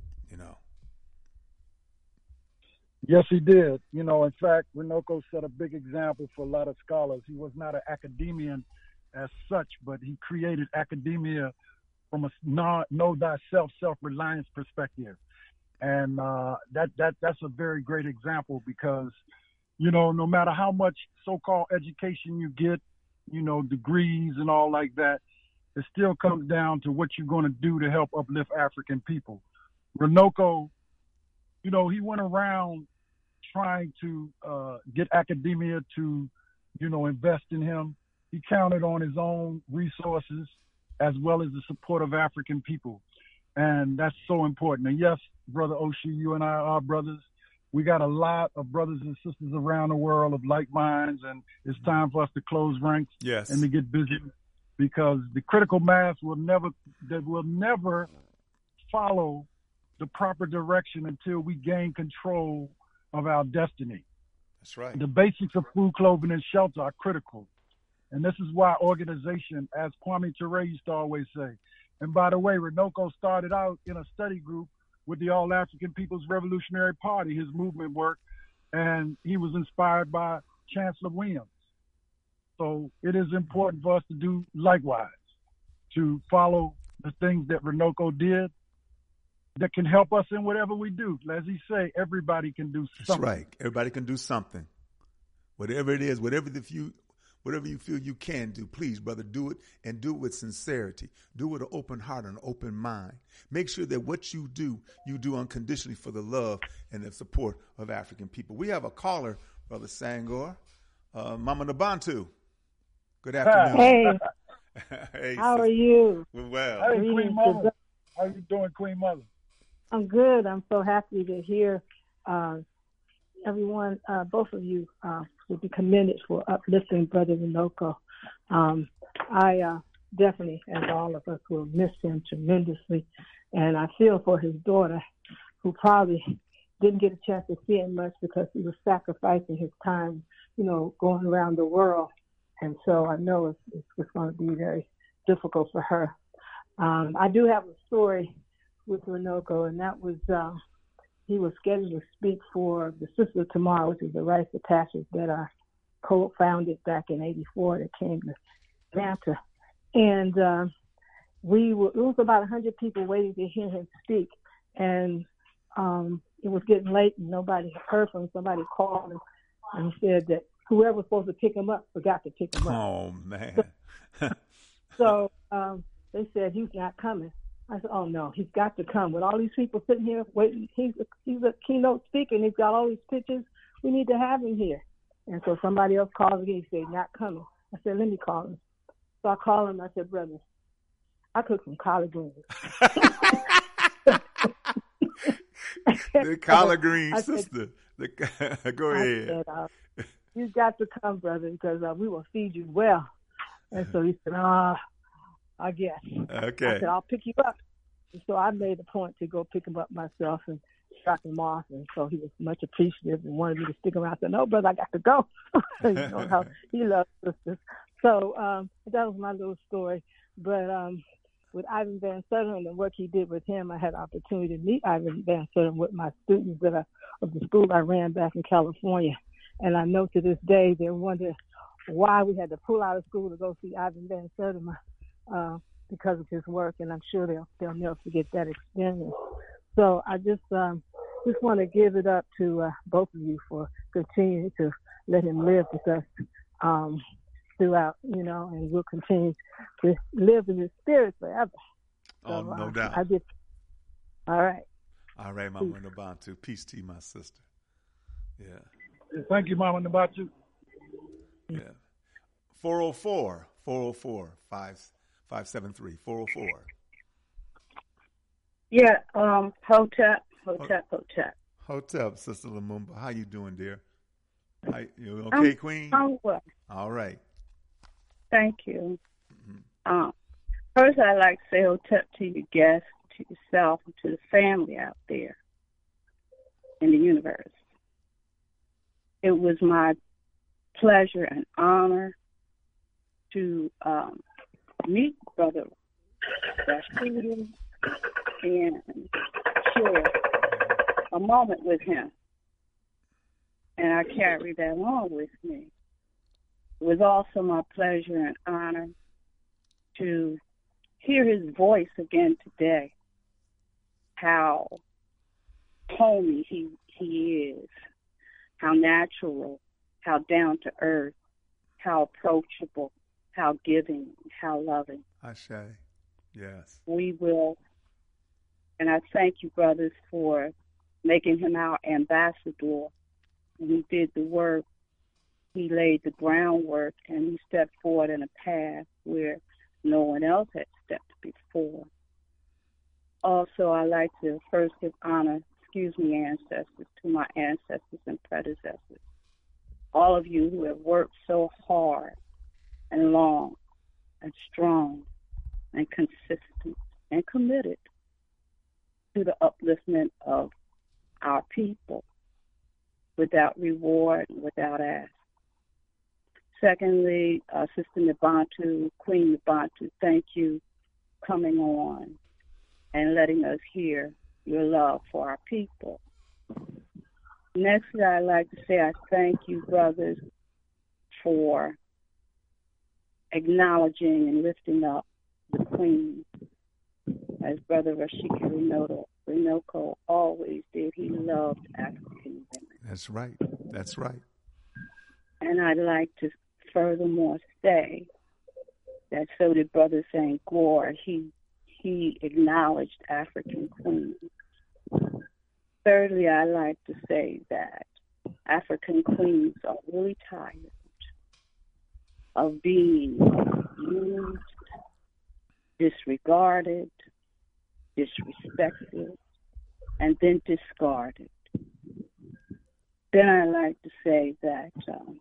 Yes, he did. In fact, Runoko set a big example for a lot of scholars. He was not an academician as such, but he created academia from a know thyself, self-reliance perspective. And that's a very great example, because, no matter how much so-called education you get, degrees and all like that, it still comes down to what you're going to do to help uplift African people. Runoko, he went around trying to get academia to, invest in him. He counted on his own resources as well as the support of African people. And that's so important. And yes, Brother Oshie, you and I are brothers. We got a lot of brothers and sisters around the world of like minds, and it's time for us to close ranks and to get busy, because the critical mass will never follow the proper direction until we gain control of our destiny. That's right. The basics of food, clothing, and shelter are critical. And this is why organization, as Kwame Ture used to always say. And by the way, Runoko started out in a study group with the All African People's Revolutionary Party, his movement work, and he was inspired by Chancellor Williams. So it is important for us to do likewise, to follow the things that Runoko did that can help us in whatever we do. As he say, everybody can do something. That's right. Everybody can do something. Whatever it is, whatever you feel you can do, please, brother, do it, and do it with sincerity. Do it with an open heart and an open mind. Make sure that what you do unconditionally for the love and the support of African people. We have a caller, Brother Senghor, Mama Nabantu. Good afternoon. Hey, how are you? Well. Hey, Queen Mother. How you doing, Queen Mother? I'm good. I'm so happy to hear everyone, both of you, would be commended for uplifting Brother Runoko. I definitely, as all of us, will miss him tremendously. And I feel for his daughter, who probably didn't get a chance to see him much because he was sacrificing his time, going around the world. And so I know it's going to be very difficult for her. I do have a story with Runoko, and that was he was scheduled to speak for the Sisters of Tomorrow, which is the rites of passage that I co-founded back in '84 that came to Atlanta. And it was about 100 people waiting to hear him speak. And it was getting late and nobody heard from him. Somebody called him and he said that whoever was supposed to pick him up forgot to pick him up. Oh, man. So they said he's not coming. I said, oh, no, he's got to come. With all these people sitting here waiting, he's a keynote speaker, and he's got all these pictures. We need to have him here. And so somebody else called again. He said, not coming. I said, let me call him. So I called him. I said, brother, I cooked some collard greens. The collard greens, sister. Go ahead. I said, you've got to come, brother, because we will feed you well. And so he said, I guess. Okay. I said, I'll pick you up. And so I made a point to go pick him up myself. And drop him off, and so he was much appreciative and wanted me to stick around. I said, no, brother, I got to go. You know how he loves sisters. So that was my little story. But with Ivan Van Sertima and the work he did with him, I had the opportunity to meet Ivan Van Sertima with my students of the school I ran back in California. And I know to this day they wonder why we had to pull out of school to go see Ivan Van Sertima because of his work, and I'm sure they'll never forget that experience. So I just want to give it up to both of you for continuing to let him live with us throughout, you know, and we'll continue to live in his spirit forever. Oh, so, no doubt. All right. All right, Mama Nabatu. Peace to you, my sister. Yeah. Thank you, Mama Nabatu. Yeah. 404-573. 404. Yeah, Hotep. Hotep, Sister Lumumba. How you doing, dear? You okay, Queen? I'm well. All right. Thank you. Mm-hmm. First, I'd like to say Hotep to your guests, to yourself, and to the family out there in the universe. It was my pleasure and honor to meet Brother Rashidi and share a moment with him. And I carry that on with me. It was also my pleasure and honor to hear his voice again today, how homey he is, how natural, how down to earth, how approachable, how giving, how loving. Ashe, yes. We will, and I thank you, brothers, for making him our ambassador. He did the work, he laid the groundwork, and he stepped forward in a path where no one else had stepped before. Also, I like to first give honor, ancestors, to my ancestors and predecessors. All of you who have worked so hard and long and strong and consistent and committed to the upliftment of our people without reward and without ask. Secondly, Sister Nabatu, Queen Nabatu, thank you for coming on and letting us hear your love for our people. Next, I'd like to say I thank you, brothers, for acknowledging and lifting up the Queen, as Brother Rashiki Runoko always did. He loved African women. That's right. That's right. And I'd like to furthermore say that so did Brother St. Gore. He acknowledged African queens. Thirdly, I like to say that African queens are really tired of being used, disregarded, disrespected, and then discarded. Then I like to say that,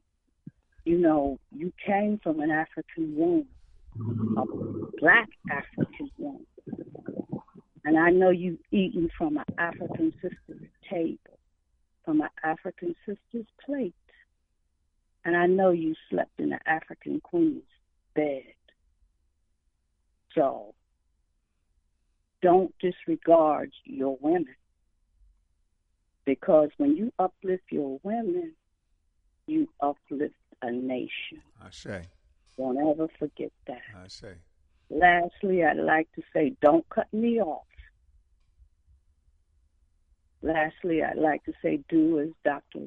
you came from an African womb, a black African womb. And I know you've eaten from an African sister's table, from an African sister's plate. And I know you slept in an African queen's bed. So don't disregard your women. Because when you uplift your women, you uplift a nation. Ashe. Don't ever forget that. Ashe. Lastly, I'd like to say, don't cut me off. Lastly, I'd like to say, do as Dr.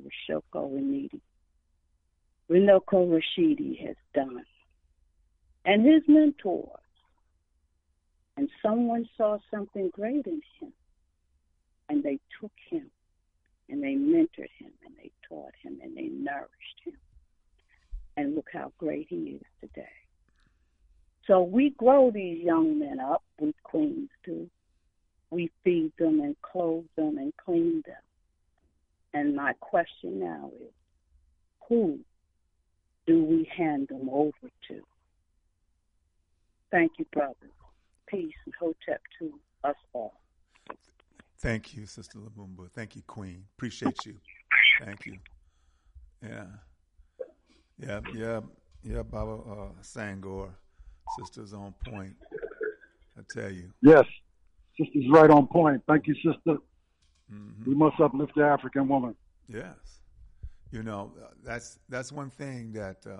Runoko Rashidi has done. And his mentors. And someone saw something great in him. And they took him. And they mentored him. And they taught him. And they nourished him. And look how great he is today. So we grow these young men up, we queens do. We feed them and clothe them and clean them. And my question now is, who do we hand them over to? Thank you, brothers. Peace and hotep to us all. Thank you, Sister Lumumba. Thank you, Queen. Appreciate you. Thank you. Yeah, Baba Sangor. Sister's on point. I tell you. Yes, sister's right on point. Thank you, sister. Mm-hmm. We must uplift the African woman. Yes. You know, that's one thing that I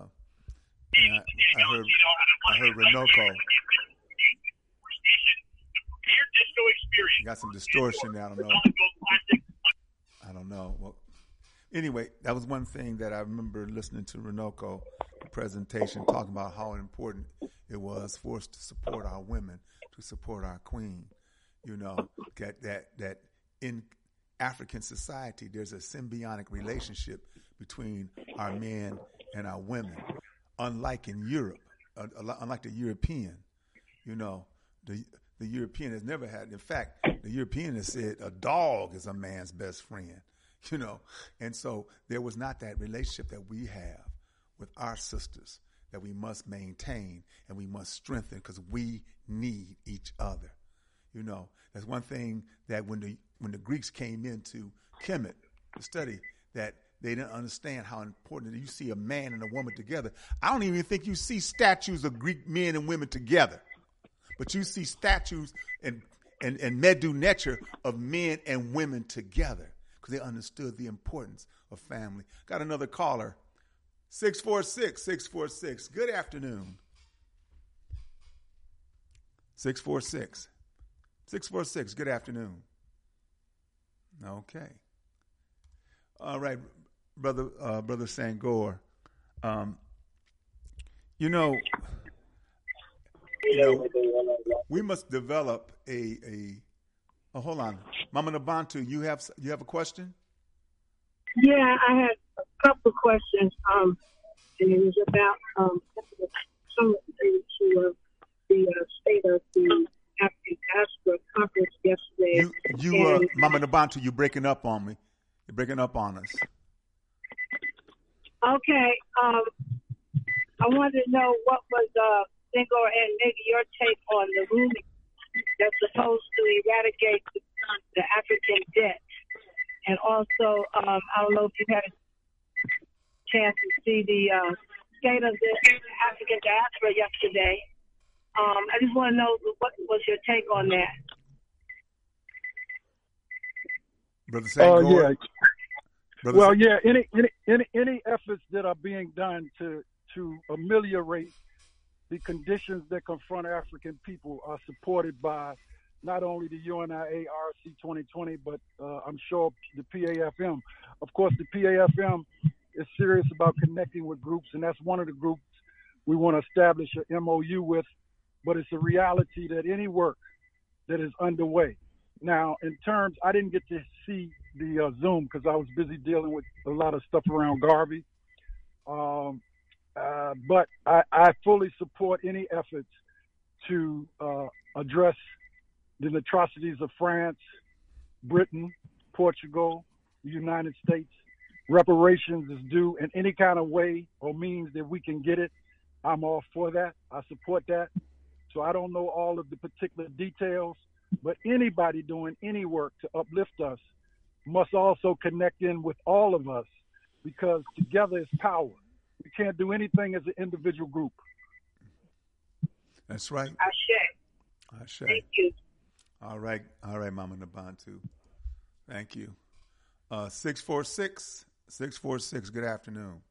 heard Renoko. Got some distortion. I don't know. Well, anyway, that was one thing that I remember listening to Renoko presentation, talking about how important it was for us to support our women, to support our queen. You know, that in African society, there's a symbiotic relationship between our men and our women, unlike in Europe, unlike the European. You know, the European has never had. In fact, the European has said a dog is a man's best friend. You know, and so there was not that relationship that we have with our sisters that we must maintain and we must strengthen, because we need each other. You know, that's one thing that when the Greeks came into Kemet to study, that they didn't understand how important it is. You see a man and a woman together. I don't even think you see statues of Greek men and women together, but you see statues and medu neter of men and women together, because they understood the importance of family. Got another caller. 646. Good afternoon. 646. Good afternoon. Okay. All right, brother Sangor. You know, we must develop a hold on, Mama Nabantu. You have a question? Yeah, I had a couple of questions. And it was about some to the state of the African Diaspora Conference yesterday. You Mama Nabantu, you're breaking up on me. You're breaking up on us. Okay. I wanted to know what was Sangor and maybe your take on the ruling that's supposed to eradicate the African debt. And also, I don't know if you had a chance to see the state of the African diaspora yesterday. I just want to know what was your take on that. Brother Sangor? Any efforts that are being done to ameliorate the conditions that confront African people are supported by not only the UNIA RC 2020, but I'm sure the PAFM. Of course, the PAFM is serious about connecting with groups, and that's one of the groups we want to establish an MOU with. But it's a reality that any work that is underway. Now, in terms, I didn't get to see the Zoom because I was busy dealing with a lot of stuff around Garvey. But I fully support any efforts to address the atrocities of France, Britain, Portugal, the United States. Reparations is due in any kind of way or means that we can get it. I'm all for that. I support that. So I don't know all of the particular details, but anybody doing any work to uplift us must also connect in with all of us, because together is power. We can't do anything as an individual group. That's right. Ashe. Thank you. All right, Mama Nabantu. Thank you. 646. Good afternoon.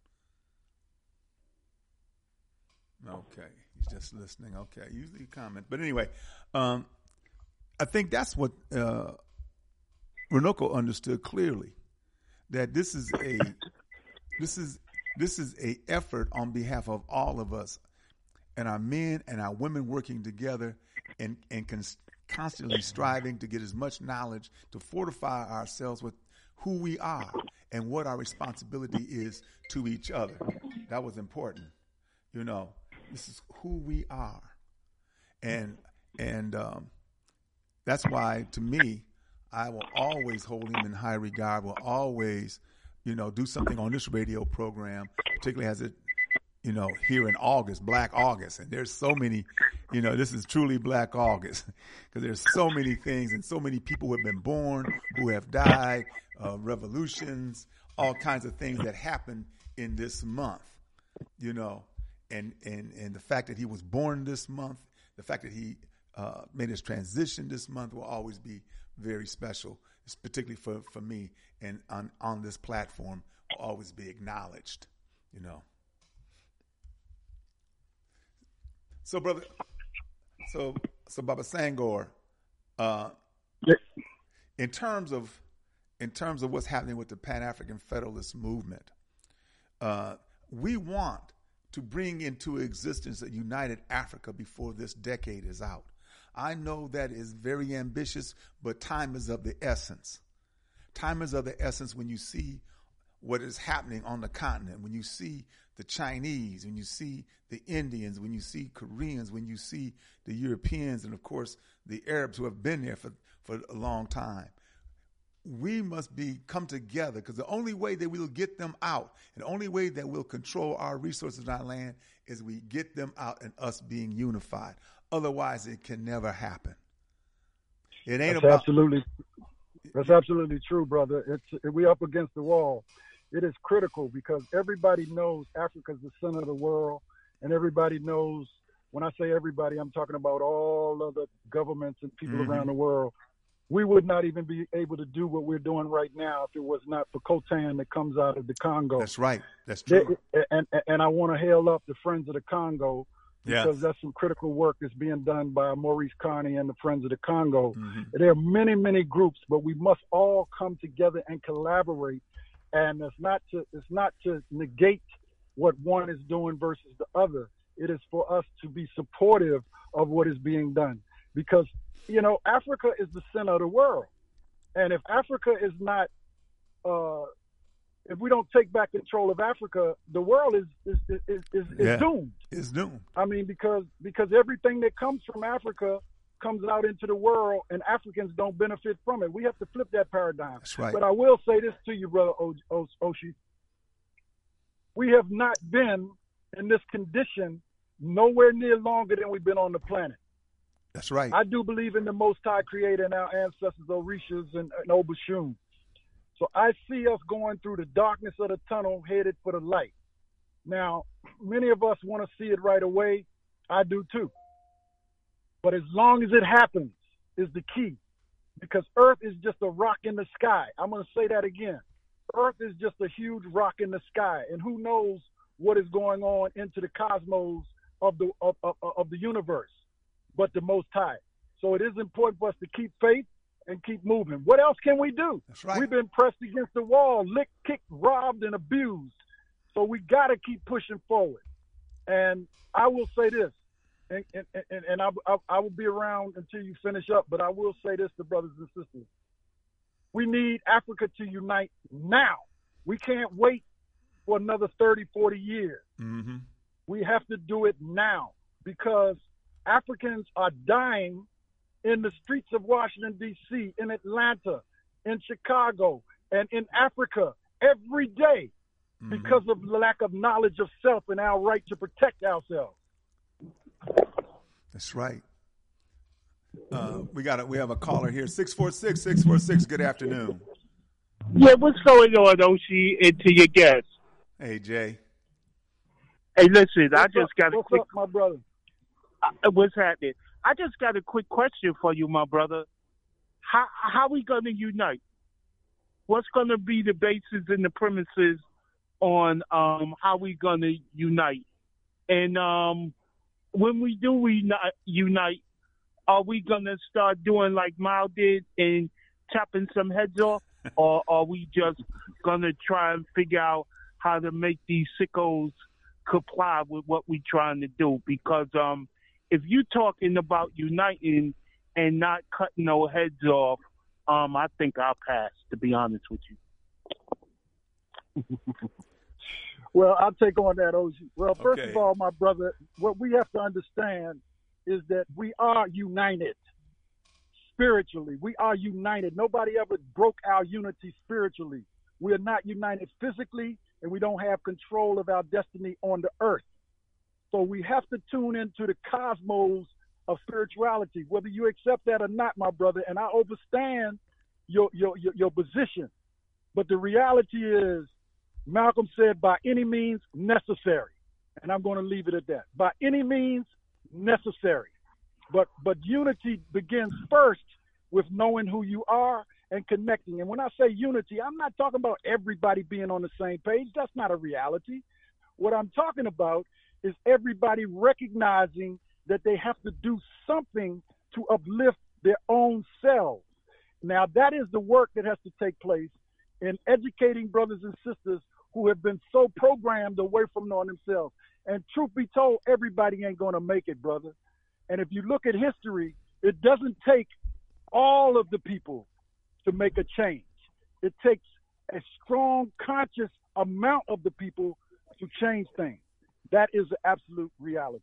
Okay, he's just listening. Okay, usually comment, but anyway, I think that's what Renoko understood clearly, that this is a effort on behalf of all of us, and our men and our women working together and constantly striving to get as much knowledge to fortify ourselves with who we are and what our responsibility is to each other. That was important. You know, this is who we are. And that's why, to me, I will always hold him in high regard, will always, do something on this radio program, particularly as it here in August, Black August. And there's so many, this is truly Black August because there's so many things and so many people who have been born, who have died, revolutions, all kinds of things that happen in this month, and the fact that he was born this month, the fact that he made his transition this month will always be very special. It's particularly for me, and on this platform will always be acknowledged, So, brother, so Baba Sangor, in terms of what's happening with the Pan-African Federalist movement, we want to bring into existence a united Africa before this decade is out. I know that is very ambitious, but time is of the essence. Time is of the essence when you see what is happening on the continent, when you see the Chinese, when you see the Indians, when you see Koreans, when you see the Europeans, and of course the Arabs who have been there for a long time. We must come together, because the only way that we'll get them out, and the only way that we'll control our resources in our land is we get them out and us being unified. Otherwise, it can never happen. It ain't That's absolutely true, brother. We up against the wall. It is critical because everybody knows Africa's the center of the world, and everybody knows. When I say everybody, I'm talking about all of the governments and people around the world. We would not even be able to do what we're doing right now if it was not for coltan that comes out of the Congo. That's right. That's true. And I want to hail up the Friends of the Congo, because that's some critical work that's being done by Maurice Carney and the Friends of the Congo. There are many, many groups, but we must all come together and collaborate. And it's not to negate what one is doing versus the other. It is for us to be supportive of what is being done, because Africa is the center of the world, and if Africa is not, if we don't take back control of Africa, the world is doomed. It's doomed. I mean, because everything that comes from Africa comes out into the world, and Africans don't benefit from it. We have to flip that paradigm. That's right. But I will say this to you, brother Oshi: we have not been in this condition nowhere near longer than we've been on the planet. That's right. I do believe in the Most High Creator and our ancestors, Orishas and Obashun. So I see us going through the darkness of the tunnel, headed for the light. Now, many of us want to see it right away. I do too. But as long as it happens is the key, because Earth is just a rock in the sky. I'm going to say that again. Earth is just a huge rock in the sky, and who knows what is going on into the cosmos of the universe, but the Most High. So it is important for us to keep faith and keep moving. What else can we do? That's right. We've been pressed against the wall, licked, kicked, robbed, and abused. So we got to keep pushing forward. And I will say this, and I will be around until you finish up, but I will say this to brothers and sisters. We need Africa to unite now. We can't wait for another 30, 40 years. Mm-hmm. We have to do it now, because Africans are dying in the streets of Washington, D.C., in Atlanta, in Chicago, and in Africa every day because of the lack of knowledge of self and our right to protect ourselves. That's right. We have a caller here, 646. Good afternoon. Yeah, what's going on, Oshi, and to your guests? Hey, Jay. Hey, listen, What's up, my brother? What's happening? I just got a quick question for you, my brother. How we going to unite? What's going to be the basis and the premises on how we going to unite? And when we do unite, are we going to start doing like Mao did and chopping some heads off? Or are we just going to try and figure out how to make these sickos comply with what we're trying to do? Because if you're talking about uniting and not cutting no heads off, I think I'll pass, to be honest with you. Well, I'll take on that, OG. Well, first of all, my brother, what we have to understand is that we are united spiritually. We are united. Nobody ever broke our unity spiritually. We are not united physically, and we don't have control of our destiny on the earth. So we have to tune into the cosmos of spirituality, whether you accept that or not, my brother. And I understand your position. But the reality is, Malcolm said, by any means necessary. And I'm going to leave it at that. By any means necessary. But unity begins first with knowing who you are and connecting. And when I say unity, I'm not talking about everybody being on the same page. That's not a reality. What I'm talking about is everybody recognizing that they have to do something to uplift their own selves. Now, that is the work that has to take place in educating brothers and sisters who have been so programmed away from knowing themselves. And truth be told, everybody ain't going to make it, brother. And if you look at history, it doesn't take all of the people to make a change. It takes a strong, conscious amount of the people to change things. That is the absolute reality.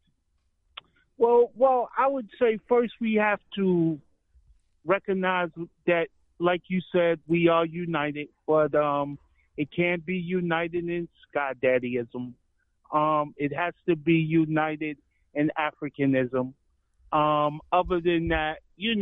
Well, I would say first we have to recognize that, like you said, we are united, but it can't be united in Sky Daddyism. It has to be united in Africanism. Other than that,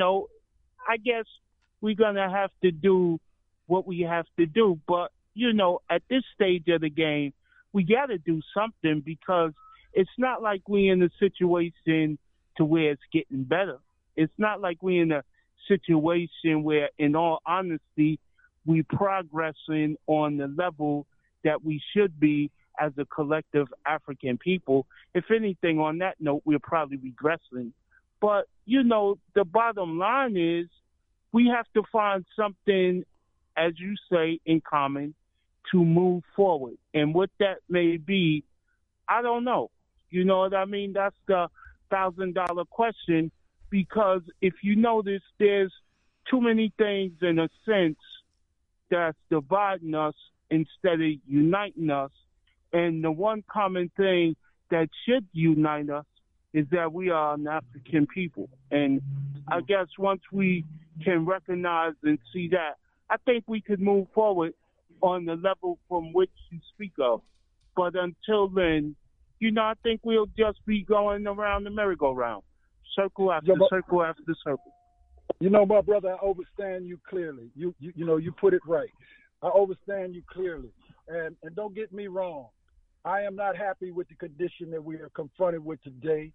I guess we're going to have to do what we have to do. But, at this stage of the game, we got to do something, because it's not like we're in a situation to where it's getting better. It's not like we're in a situation where, in all honesty, we're progressing on the level that we should be as a collective African people. If anything, on that note, we're probably regressing. But, the bottom line is we have to find something, as you say, in common to move forward. And what that may be, I don't know. You know what I mean? That's the $1,000 question, because if you notice, there's too many things, in a sense, that's dividing us instead of uniting us. And the one common thing that should unite us is that we are an African people. And I guess once we can recognize and see that, I think we could move forward on the level from which you speak of. But until then, I think we'll just be going around the merry-go-round, circle after circle after circle. My brother, I understand you clearly. You put it right. I understand you clearly. And don't get me wrong. I am not happy with the condition that we are confronted with today.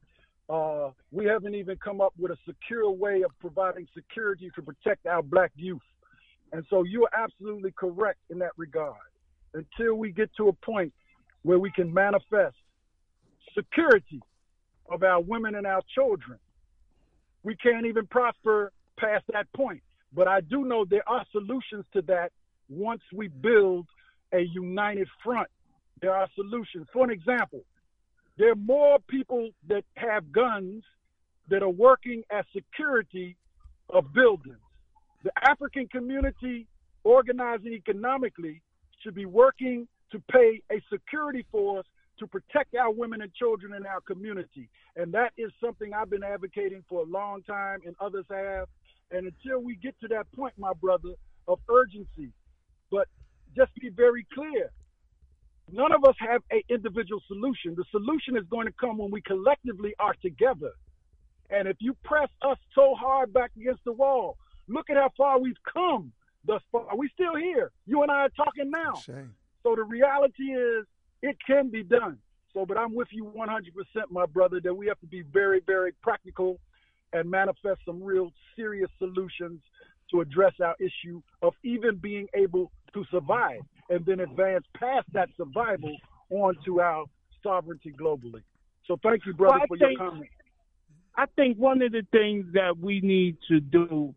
We haven't even come up with a secure way of providing security to protect our black youth. And so you are absolutely correct in that regard. Until we get to a point where we can manifest security of our women and our children, we can't even prosper past that point. But I do know there are solutions to that once we build a united front. There are solutions. For an example, there are more people that have guns that are working as security of buildings. The African community, organizing economically, should be working to pay a security force to protect our women and children in our community. And that is something I've been advocating for a long time, and others have. And until we get to that point, my brother, of urgency, but just be very clear, none of us have an individual solution. The solution is going to come when we collectively are together. And if you press us so hard back against the wall, look at how far we've come thus far. We're still here. You and I are talking now. Shame. So the reality is it can be done. So, but I'm with you 100%, my brother, that we have to be very, very practical and manifest some real serious solutions to address our issue of even being able to survive and then advance past that survival onto our sovereignty globally. So thank you, brother, for your comment. I think one of the things that we need to do,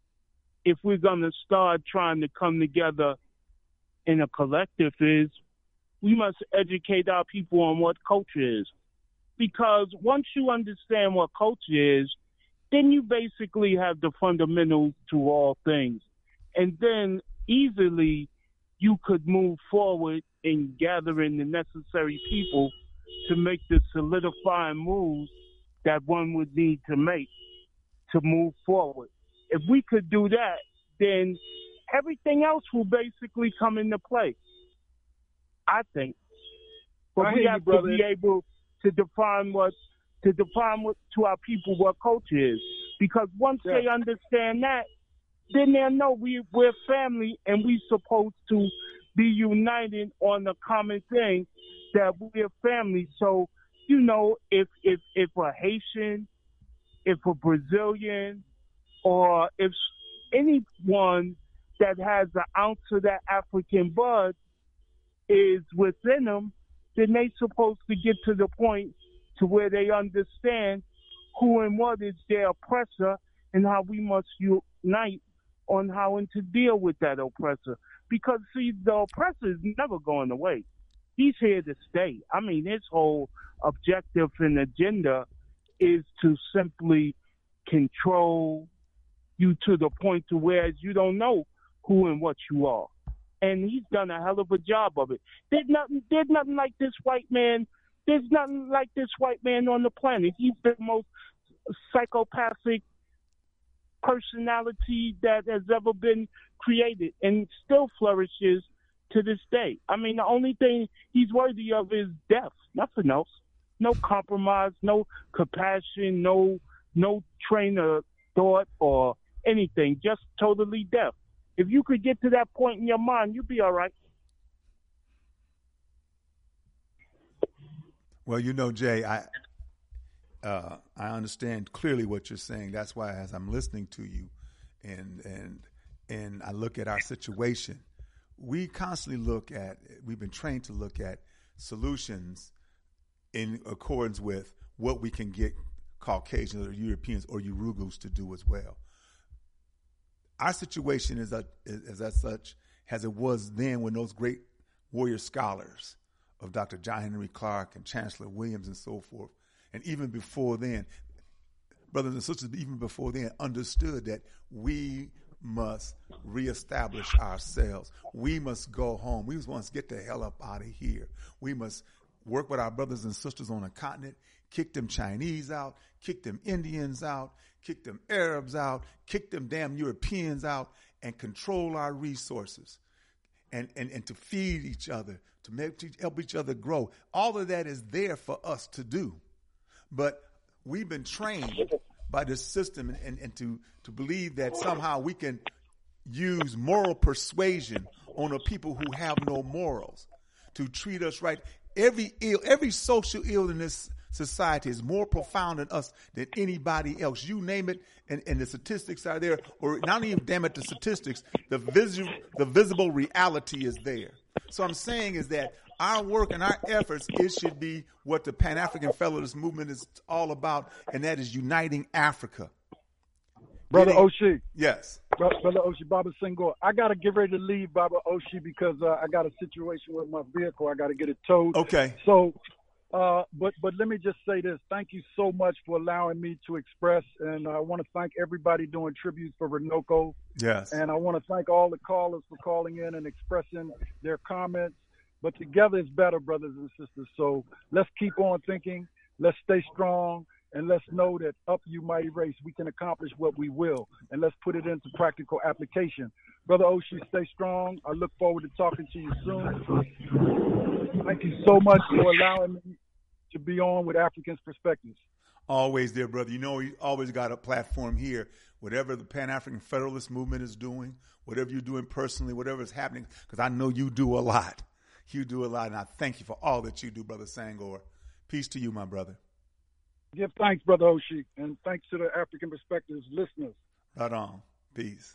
if we're going to start trying to come together in a collective, is we must educate our people on what culture is. Because once you understand what culture is, then you basically have the fundamentals to all things. And then easily you could move forward in gathering the necessary people to make the solidifying moves that one would need to make to move forward. If we could do that, then everything else will basically come into play, I think. But we have to be able to define what to our people what culture is. Because once they understand that, then they'll know we're family and we're supposed to be united on the common thing that we're family. So, if a Haitian, if a Brazilian, or if anyone that has an ounce of that African blood is within them, then they supposed to get to the point to where they understand who and what is their oppressor and how we must unite on how and to deal with that oppressor. Because, see, the oppressor is never going away. He's here to stay. I mean, his whole objective and agenda is to simply control you to the point to where you don't know who and what you are. And he's done a hell of a job of it. There's nothing like this white man. There's nothing like this white man on the planet. He's the most psychopathic personality that has ever been created and still flourishes to this day. I mean, the only thing he's worthy of is death, nothing else. No compromise, no compassion, no train of thought or anything, just totally deaf. If you could get to that point in your mind, you'd be all right. Well, Jay, I understand clearly what you're saying. That's why, as I'm listening to you, and I look at our situation, we constantly we've been trained to look at solutions in accordance with what we can get Caucasians or Europeans or Urugus to do as well. Our situation is as such as it was then when those great warrior scholars of Dr. John Henry Clark and Chancellor Williams and so forth, and even before then, brothers and sisters, even before then, understood that we must reestablish ourselves. We must go home. We must get the hell up out of here. We must work with our brothers and sisters on the continent, kick them Chinese out, kick them Indians out, kick them Arabs out, kick them damn Europeans out, and control our resources and to feed each other, to help each other grow. All of that is there for us to do. But we've been trained by this system and to believe that somehow we can use moral persuasion on a people who have no morals to treat us right. Every social ill in this society is more profound in us than anybody else. You name it, and the statistics are there, or not even damn it, the statistics, the visible reality is there. So I'm saying is that our work and our efforts, it should be what the Pan-African Federalist Movement is all about, and that is uniting Africa. Brother Oshie. Yes. Brother Oshie, Baba Senghor. I got to get ready to leave, Baba Oshie, because I got a situation with my vehicle. I got to get it towed. Okay. So, but let me just say this. Thank you so much for allowing me to express, and I want to thank everybody doing tributes for Renoko. Yes. And I want to thank all the callers for calling in and expressing their comments. But together is better, brothers and sisters. So let's keep on thinking. Let's stay strong. And let's know that up you mighty race, we can accomplish what we will. And let's put it into practical application. Brother Oshie, stay strong. I look forward to talking to you soon. Thank you so much for allowing me to be on with Africans Perspectives. Always there, brother. You always got a platform here. Whatever the Pan-African Federalist Movement is doing, whatever you're doing personally, whatever is happening, because I know you do a lot. You do a lot, and I thank you for all that you do, Brother Senghor. Peace to you, my brother. Give thanks, Brother Oshie, and thanks to the African Perspectives listeners. Right on. Peace.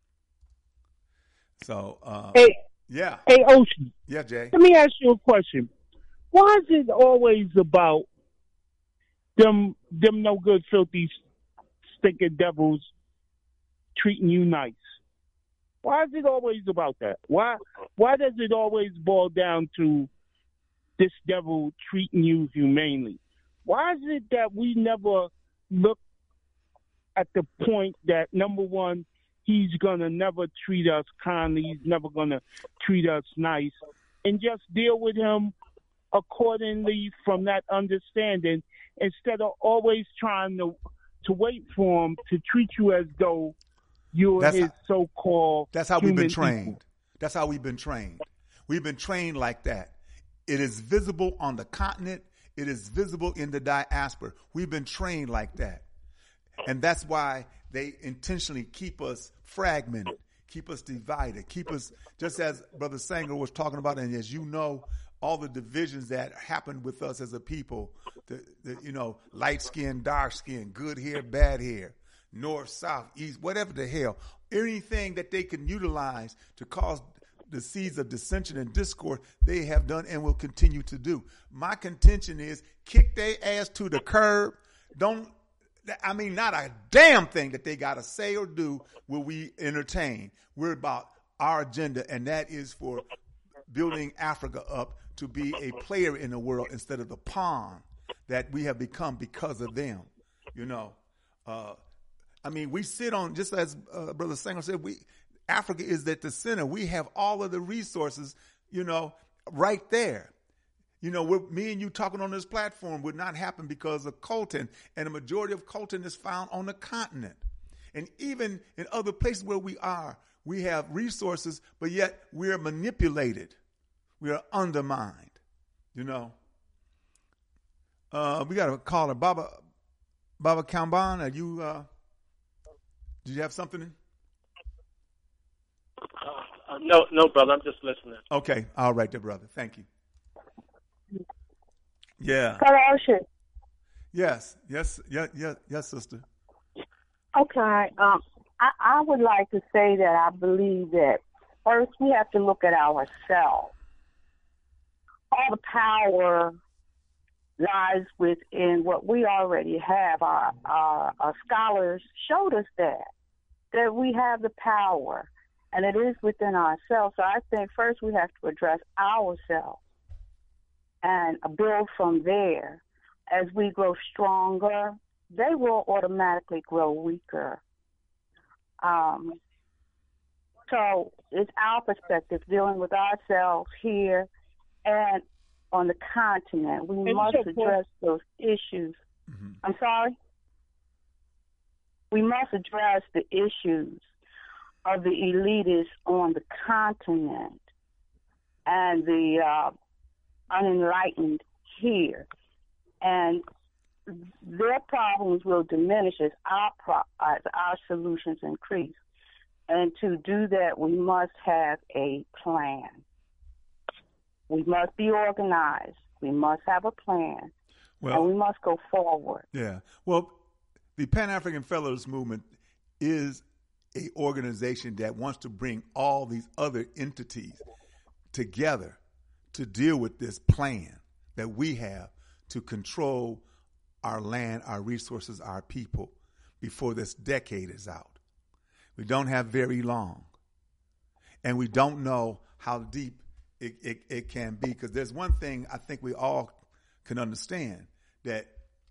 So, yeah. Hey, Oshie. Yeah, Jay. Let me ask you a question. Why is it always about them no good, filthy, stinking devils treating you nice? Why is it always about that? Why does it always boil down to this devil treating you humanely? Why is it that we never look at the point that, number one, he's going to never treat us kindly, he's never going to treat us nice, and just deal with him accordingly from that understanding, instead of always trying to wait for him to treat you as though you're his so-called That's how we've been trained. Equal. That's how we've been trained. We've been trained like that. It is visible on the continent. it is visible in the diaspora. We've been trained like that. And that's why they intentionally keep us fragmented, keep us divided, keep us, just as Brother Sanger was talking about, and as you know, all the divisions that happened with us as a people, light skin, dark skin, good hair, bad hair, north, south, east, whatever the hell, anything that they can utilize to cause the seeds of dissension and discord, they have done and will continue to do. My contention is kick their ass to the curb. Not a damn thing that they got to say or do will we entertain. We're about our agenda, and that is for building Africa up to be a player in the world instead of the pawn that we have become because of them. We sit on, just as Brother Sanger said, Africa is at the center. We have all of the resources, right there. Me and you talking on this platform would not happen because of coltan, and the majority of coltan is found on the continent. And even in other places where we are, we have resources, but yet we are manipulated. We are undermined, We got a caller. Baba Kamban, are you, did you have something? No, brother. I'm just listening. Okay. All right, there, brother. Thank you. Yeah. Brother Yes, sister. Okay. I would like to say that I believe that first we have to look at ourselves. All the power lies within what we already have. Our scholars showed us that we have the power, and it is within ourselves. So I think first we have to address ourselves and build from there. As we grow stronger, they will automatically grow weaker. So it's our perspective, dealing with ourselves here and on the continent. We must address those issues. Mm-hmm. I'm sorry? We must address the issues of the elitists on the continent and the unenlightened here. And their problems will diminish as our solutions increase. And to do that, we must have a plan. We must be organized. We must have a plan. And we must go forward. Yeah. Well, the Pan-African Fellows Movement is an organization that wants to bring all these other entities together to deal with this plan that we have to control our land, our resources, our people before this decade is out. We don't have very long. And we don't know how deep it can be, because there's one thing I think we all can understand, that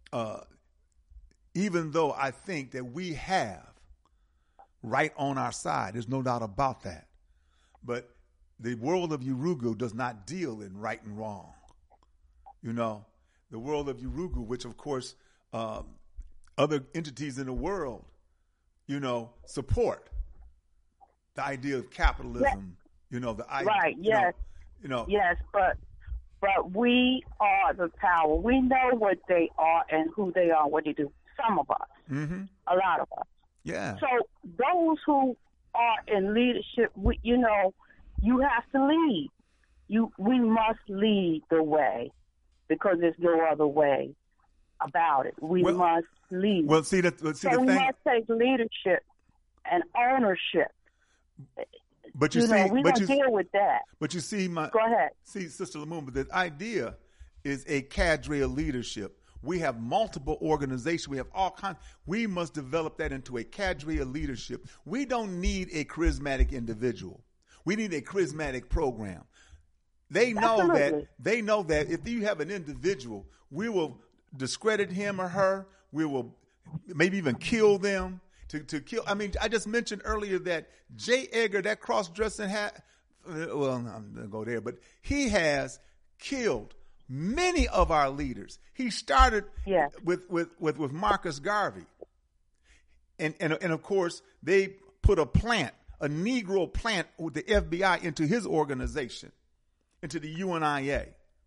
even though I think that we have right on our side, there's no doubt about that, but the world of Urugu does not deal in right and wrong. The world of Urugu, which of course other entities in the world, support the idea of capitalism. The idea, right? Yes. Yes, but we are the power. We know what they are and who they are, what they do. Some of us, a lot of us. Yeah. So those who are in leadership, you have to lead. We must lead the way, because there's no other way about it. We must lead. Well, we must take leadership and ownership. But you we don't deal with that. But you see, go ahead. See, Sister Lumumba, the idea is a cadre of leadership. We have multiple organizations. We have all kinds. We must develop that into a cadre of leadership. We don't need a charismatic individual. We need a charismatic program. They know that if you have an individual, we will discredit him or her. We will maybe even kill them. To kill. I mean, I just mentioned earlier that J. Edgar, that cross-dressing hat. Well, I'm not going to go there, but he has killed many of our leaders. He started with Marcus Garvey, and of course they put a Negro plant with the FBI into his organization, into the UNIA.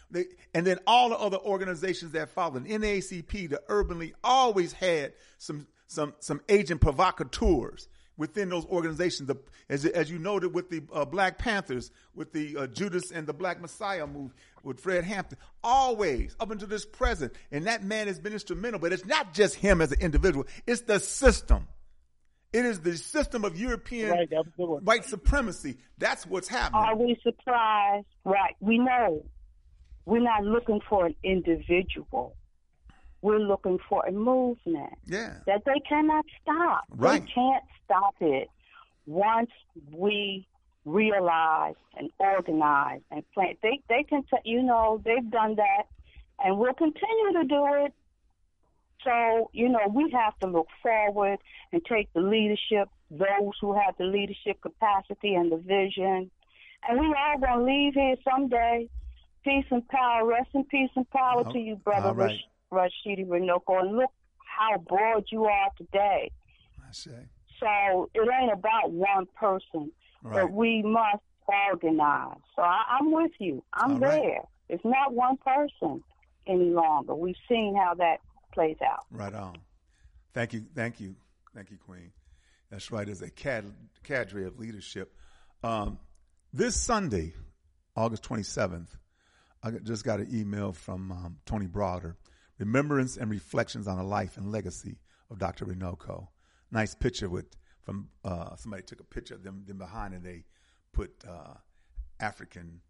And then all the other organizations that followed, NAACP, the Urban League, always had some agent provocateurs within those organizations. As you noted with the Black Panthers, with the Judas and the Black Messiah move, with Fred Hampton, always up until this present. And that man has been instrumental. But it's not just him as an individual. It's the system. It is the system of European white supremacy. That's what's happening. Are we surprised? Right. We know. We're not looking for an individual. We're looking for a movement that they cannot stop. Right. They can't stop it once we realize and organize and plan. They can, they've done that, and we'll continue to do it. So, we have to look forward and take the leadership, those who have the leadership capacity and the vision. And we all going to leave here someday. Peace and power. Rest in peace and power to you, Brother Rashidi Runoko. And look how broad you are today. I say. So it ain't about one person, but we must organize. So I'm with you. I'm there. It's not one person any longer. We've seen how that plays out. Right on. Thank you, Queen. That's right. As a cadre of leadership. This Sunday, August 27th, I just got an email from Tony Browder, Remembrance and Reflections on the Life and Legacy of Dr. Runoko. Nice picture from somebody took a picture of them behind, and they put African,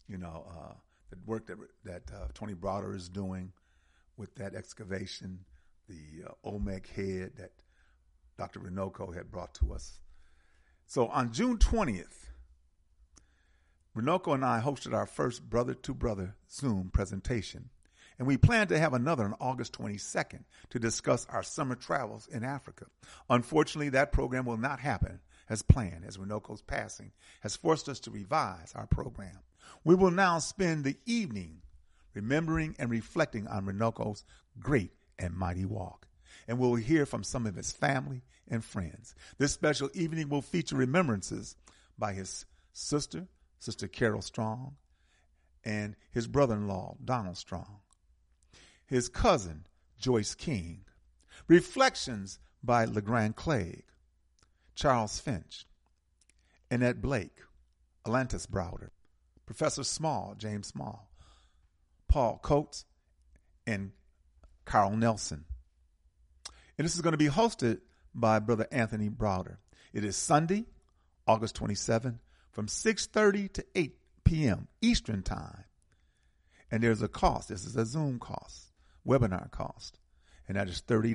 the work that Tony Browder is doing with that excavation, the Olmec head that Dr. Runoko had brought to us. So on June 20th, Runoko and I hosted our first brother-to-brother Zoom presentation, and we plan to have another on August 22nd to discuss our summer travels in Africa. Unfortunately, that program will not happen as planned, as Runoko's passing has forced us to revise our program. We will now spend the evening remembering and reflecting on Runoko's great and mighty walk, and we'll hear from some of his family and friends. This special evening will feature remembrances by his Sister Carol Strong, and his brother-in-law, Donald Strong, his cousin, Joyce King, reflections by LeGrand Clegg, Charles Finch, Annette Blake, Atlantis Browder, Professor Small, James Small, Paul Coates, and Carl Nelson. And this is going to be hosted by Brother Anthony Browder. It is Sunday, August 27th, from 6:30 to 8 p.m. Eastern Time. And there's a cost. This is a Zoom cost, webinar cost, and that is $30.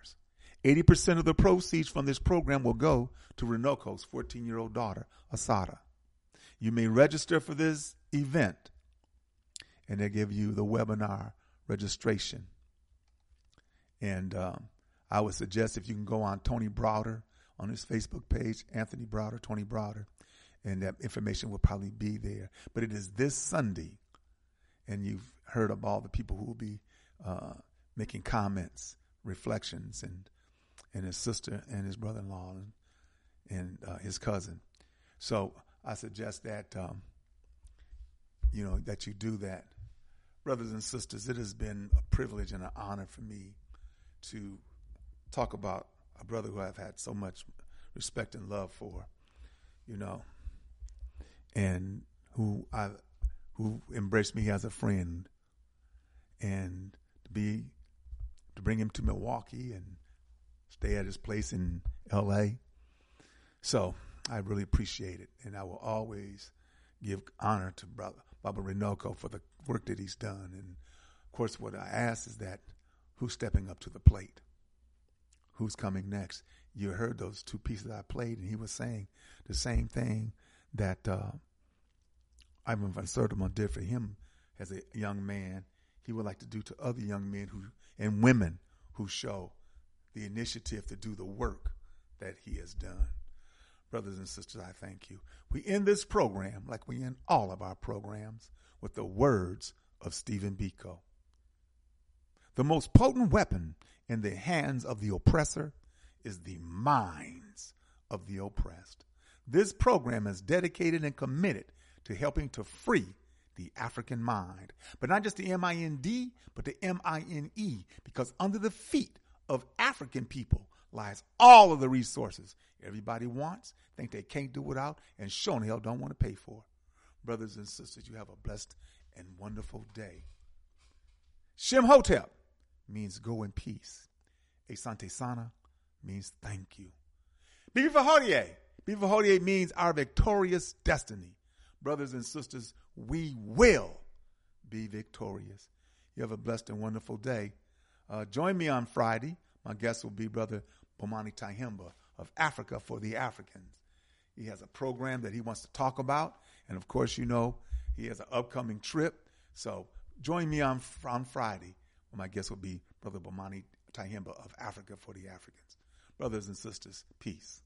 80% of the proceeds from this program will go to Runoko's 14-year-old daughter, Asada. You may register for this event, and they give you the webinar registration. And I would suggest if you can go on Tony Browder on his Facebook page, Anthony Browder, Tony Browder, and that information will probably be there. But it is this Sunday, and you've heard of all the people who will be making comments, reflections, and his sister and his brother-in-law and his cousin. So I suggest that, that you do that. Brothers and sisters, it has been a privilege and an honor for me to talk about a brother who I've had so much respect and love for, and who embraced me as a friend, and to bring him to Milwaukee and stay at his place in L.A. So I really appreciate it, and I will always give honor to Baba Runoko for the work that he's done. And of course, what I ask is that who's stepping up to the plate? Who's coming next? You heard those two pieces I played, and he was saying the same thing that Ivan Van Sertima did for him as a young man. He would like to do to other young men and women who show the initiative to do the work that he has done. Brothers and sisters, I thank you. We end this program, like we end all of our programs, with the words of Stephen Biko. The most potent weapon in the hands of the oppressor is the minds of the oppressed. This program is dedicated and committed to helping to free the African mind. But not just the M-I-N-D, but the M-I-N-E, because under the feet of African people lies all of the resources everybody wants, think they can't do without, and sure in hell don't want to pay for. Brothers and sisters, you have a blessed and wonderful day. Shem Hotep means go in peace. Asante Sana means thank you. Bibi Hodie. Bibi Hodie means our victorious destiny. Brothers and sisters, we will be victorious. You have a blessed and wonderful day. Join me on Friday. My guest will be Brother Bomani Tyehimba of Africa for the Africans. He has a program that he wants to talk about. And, of course, you know, he has an upcoming trip. So join me on Friday. My guest will be Brother Bomani Tyehimba of Africa for the Africans. Brothers and sisters, peace.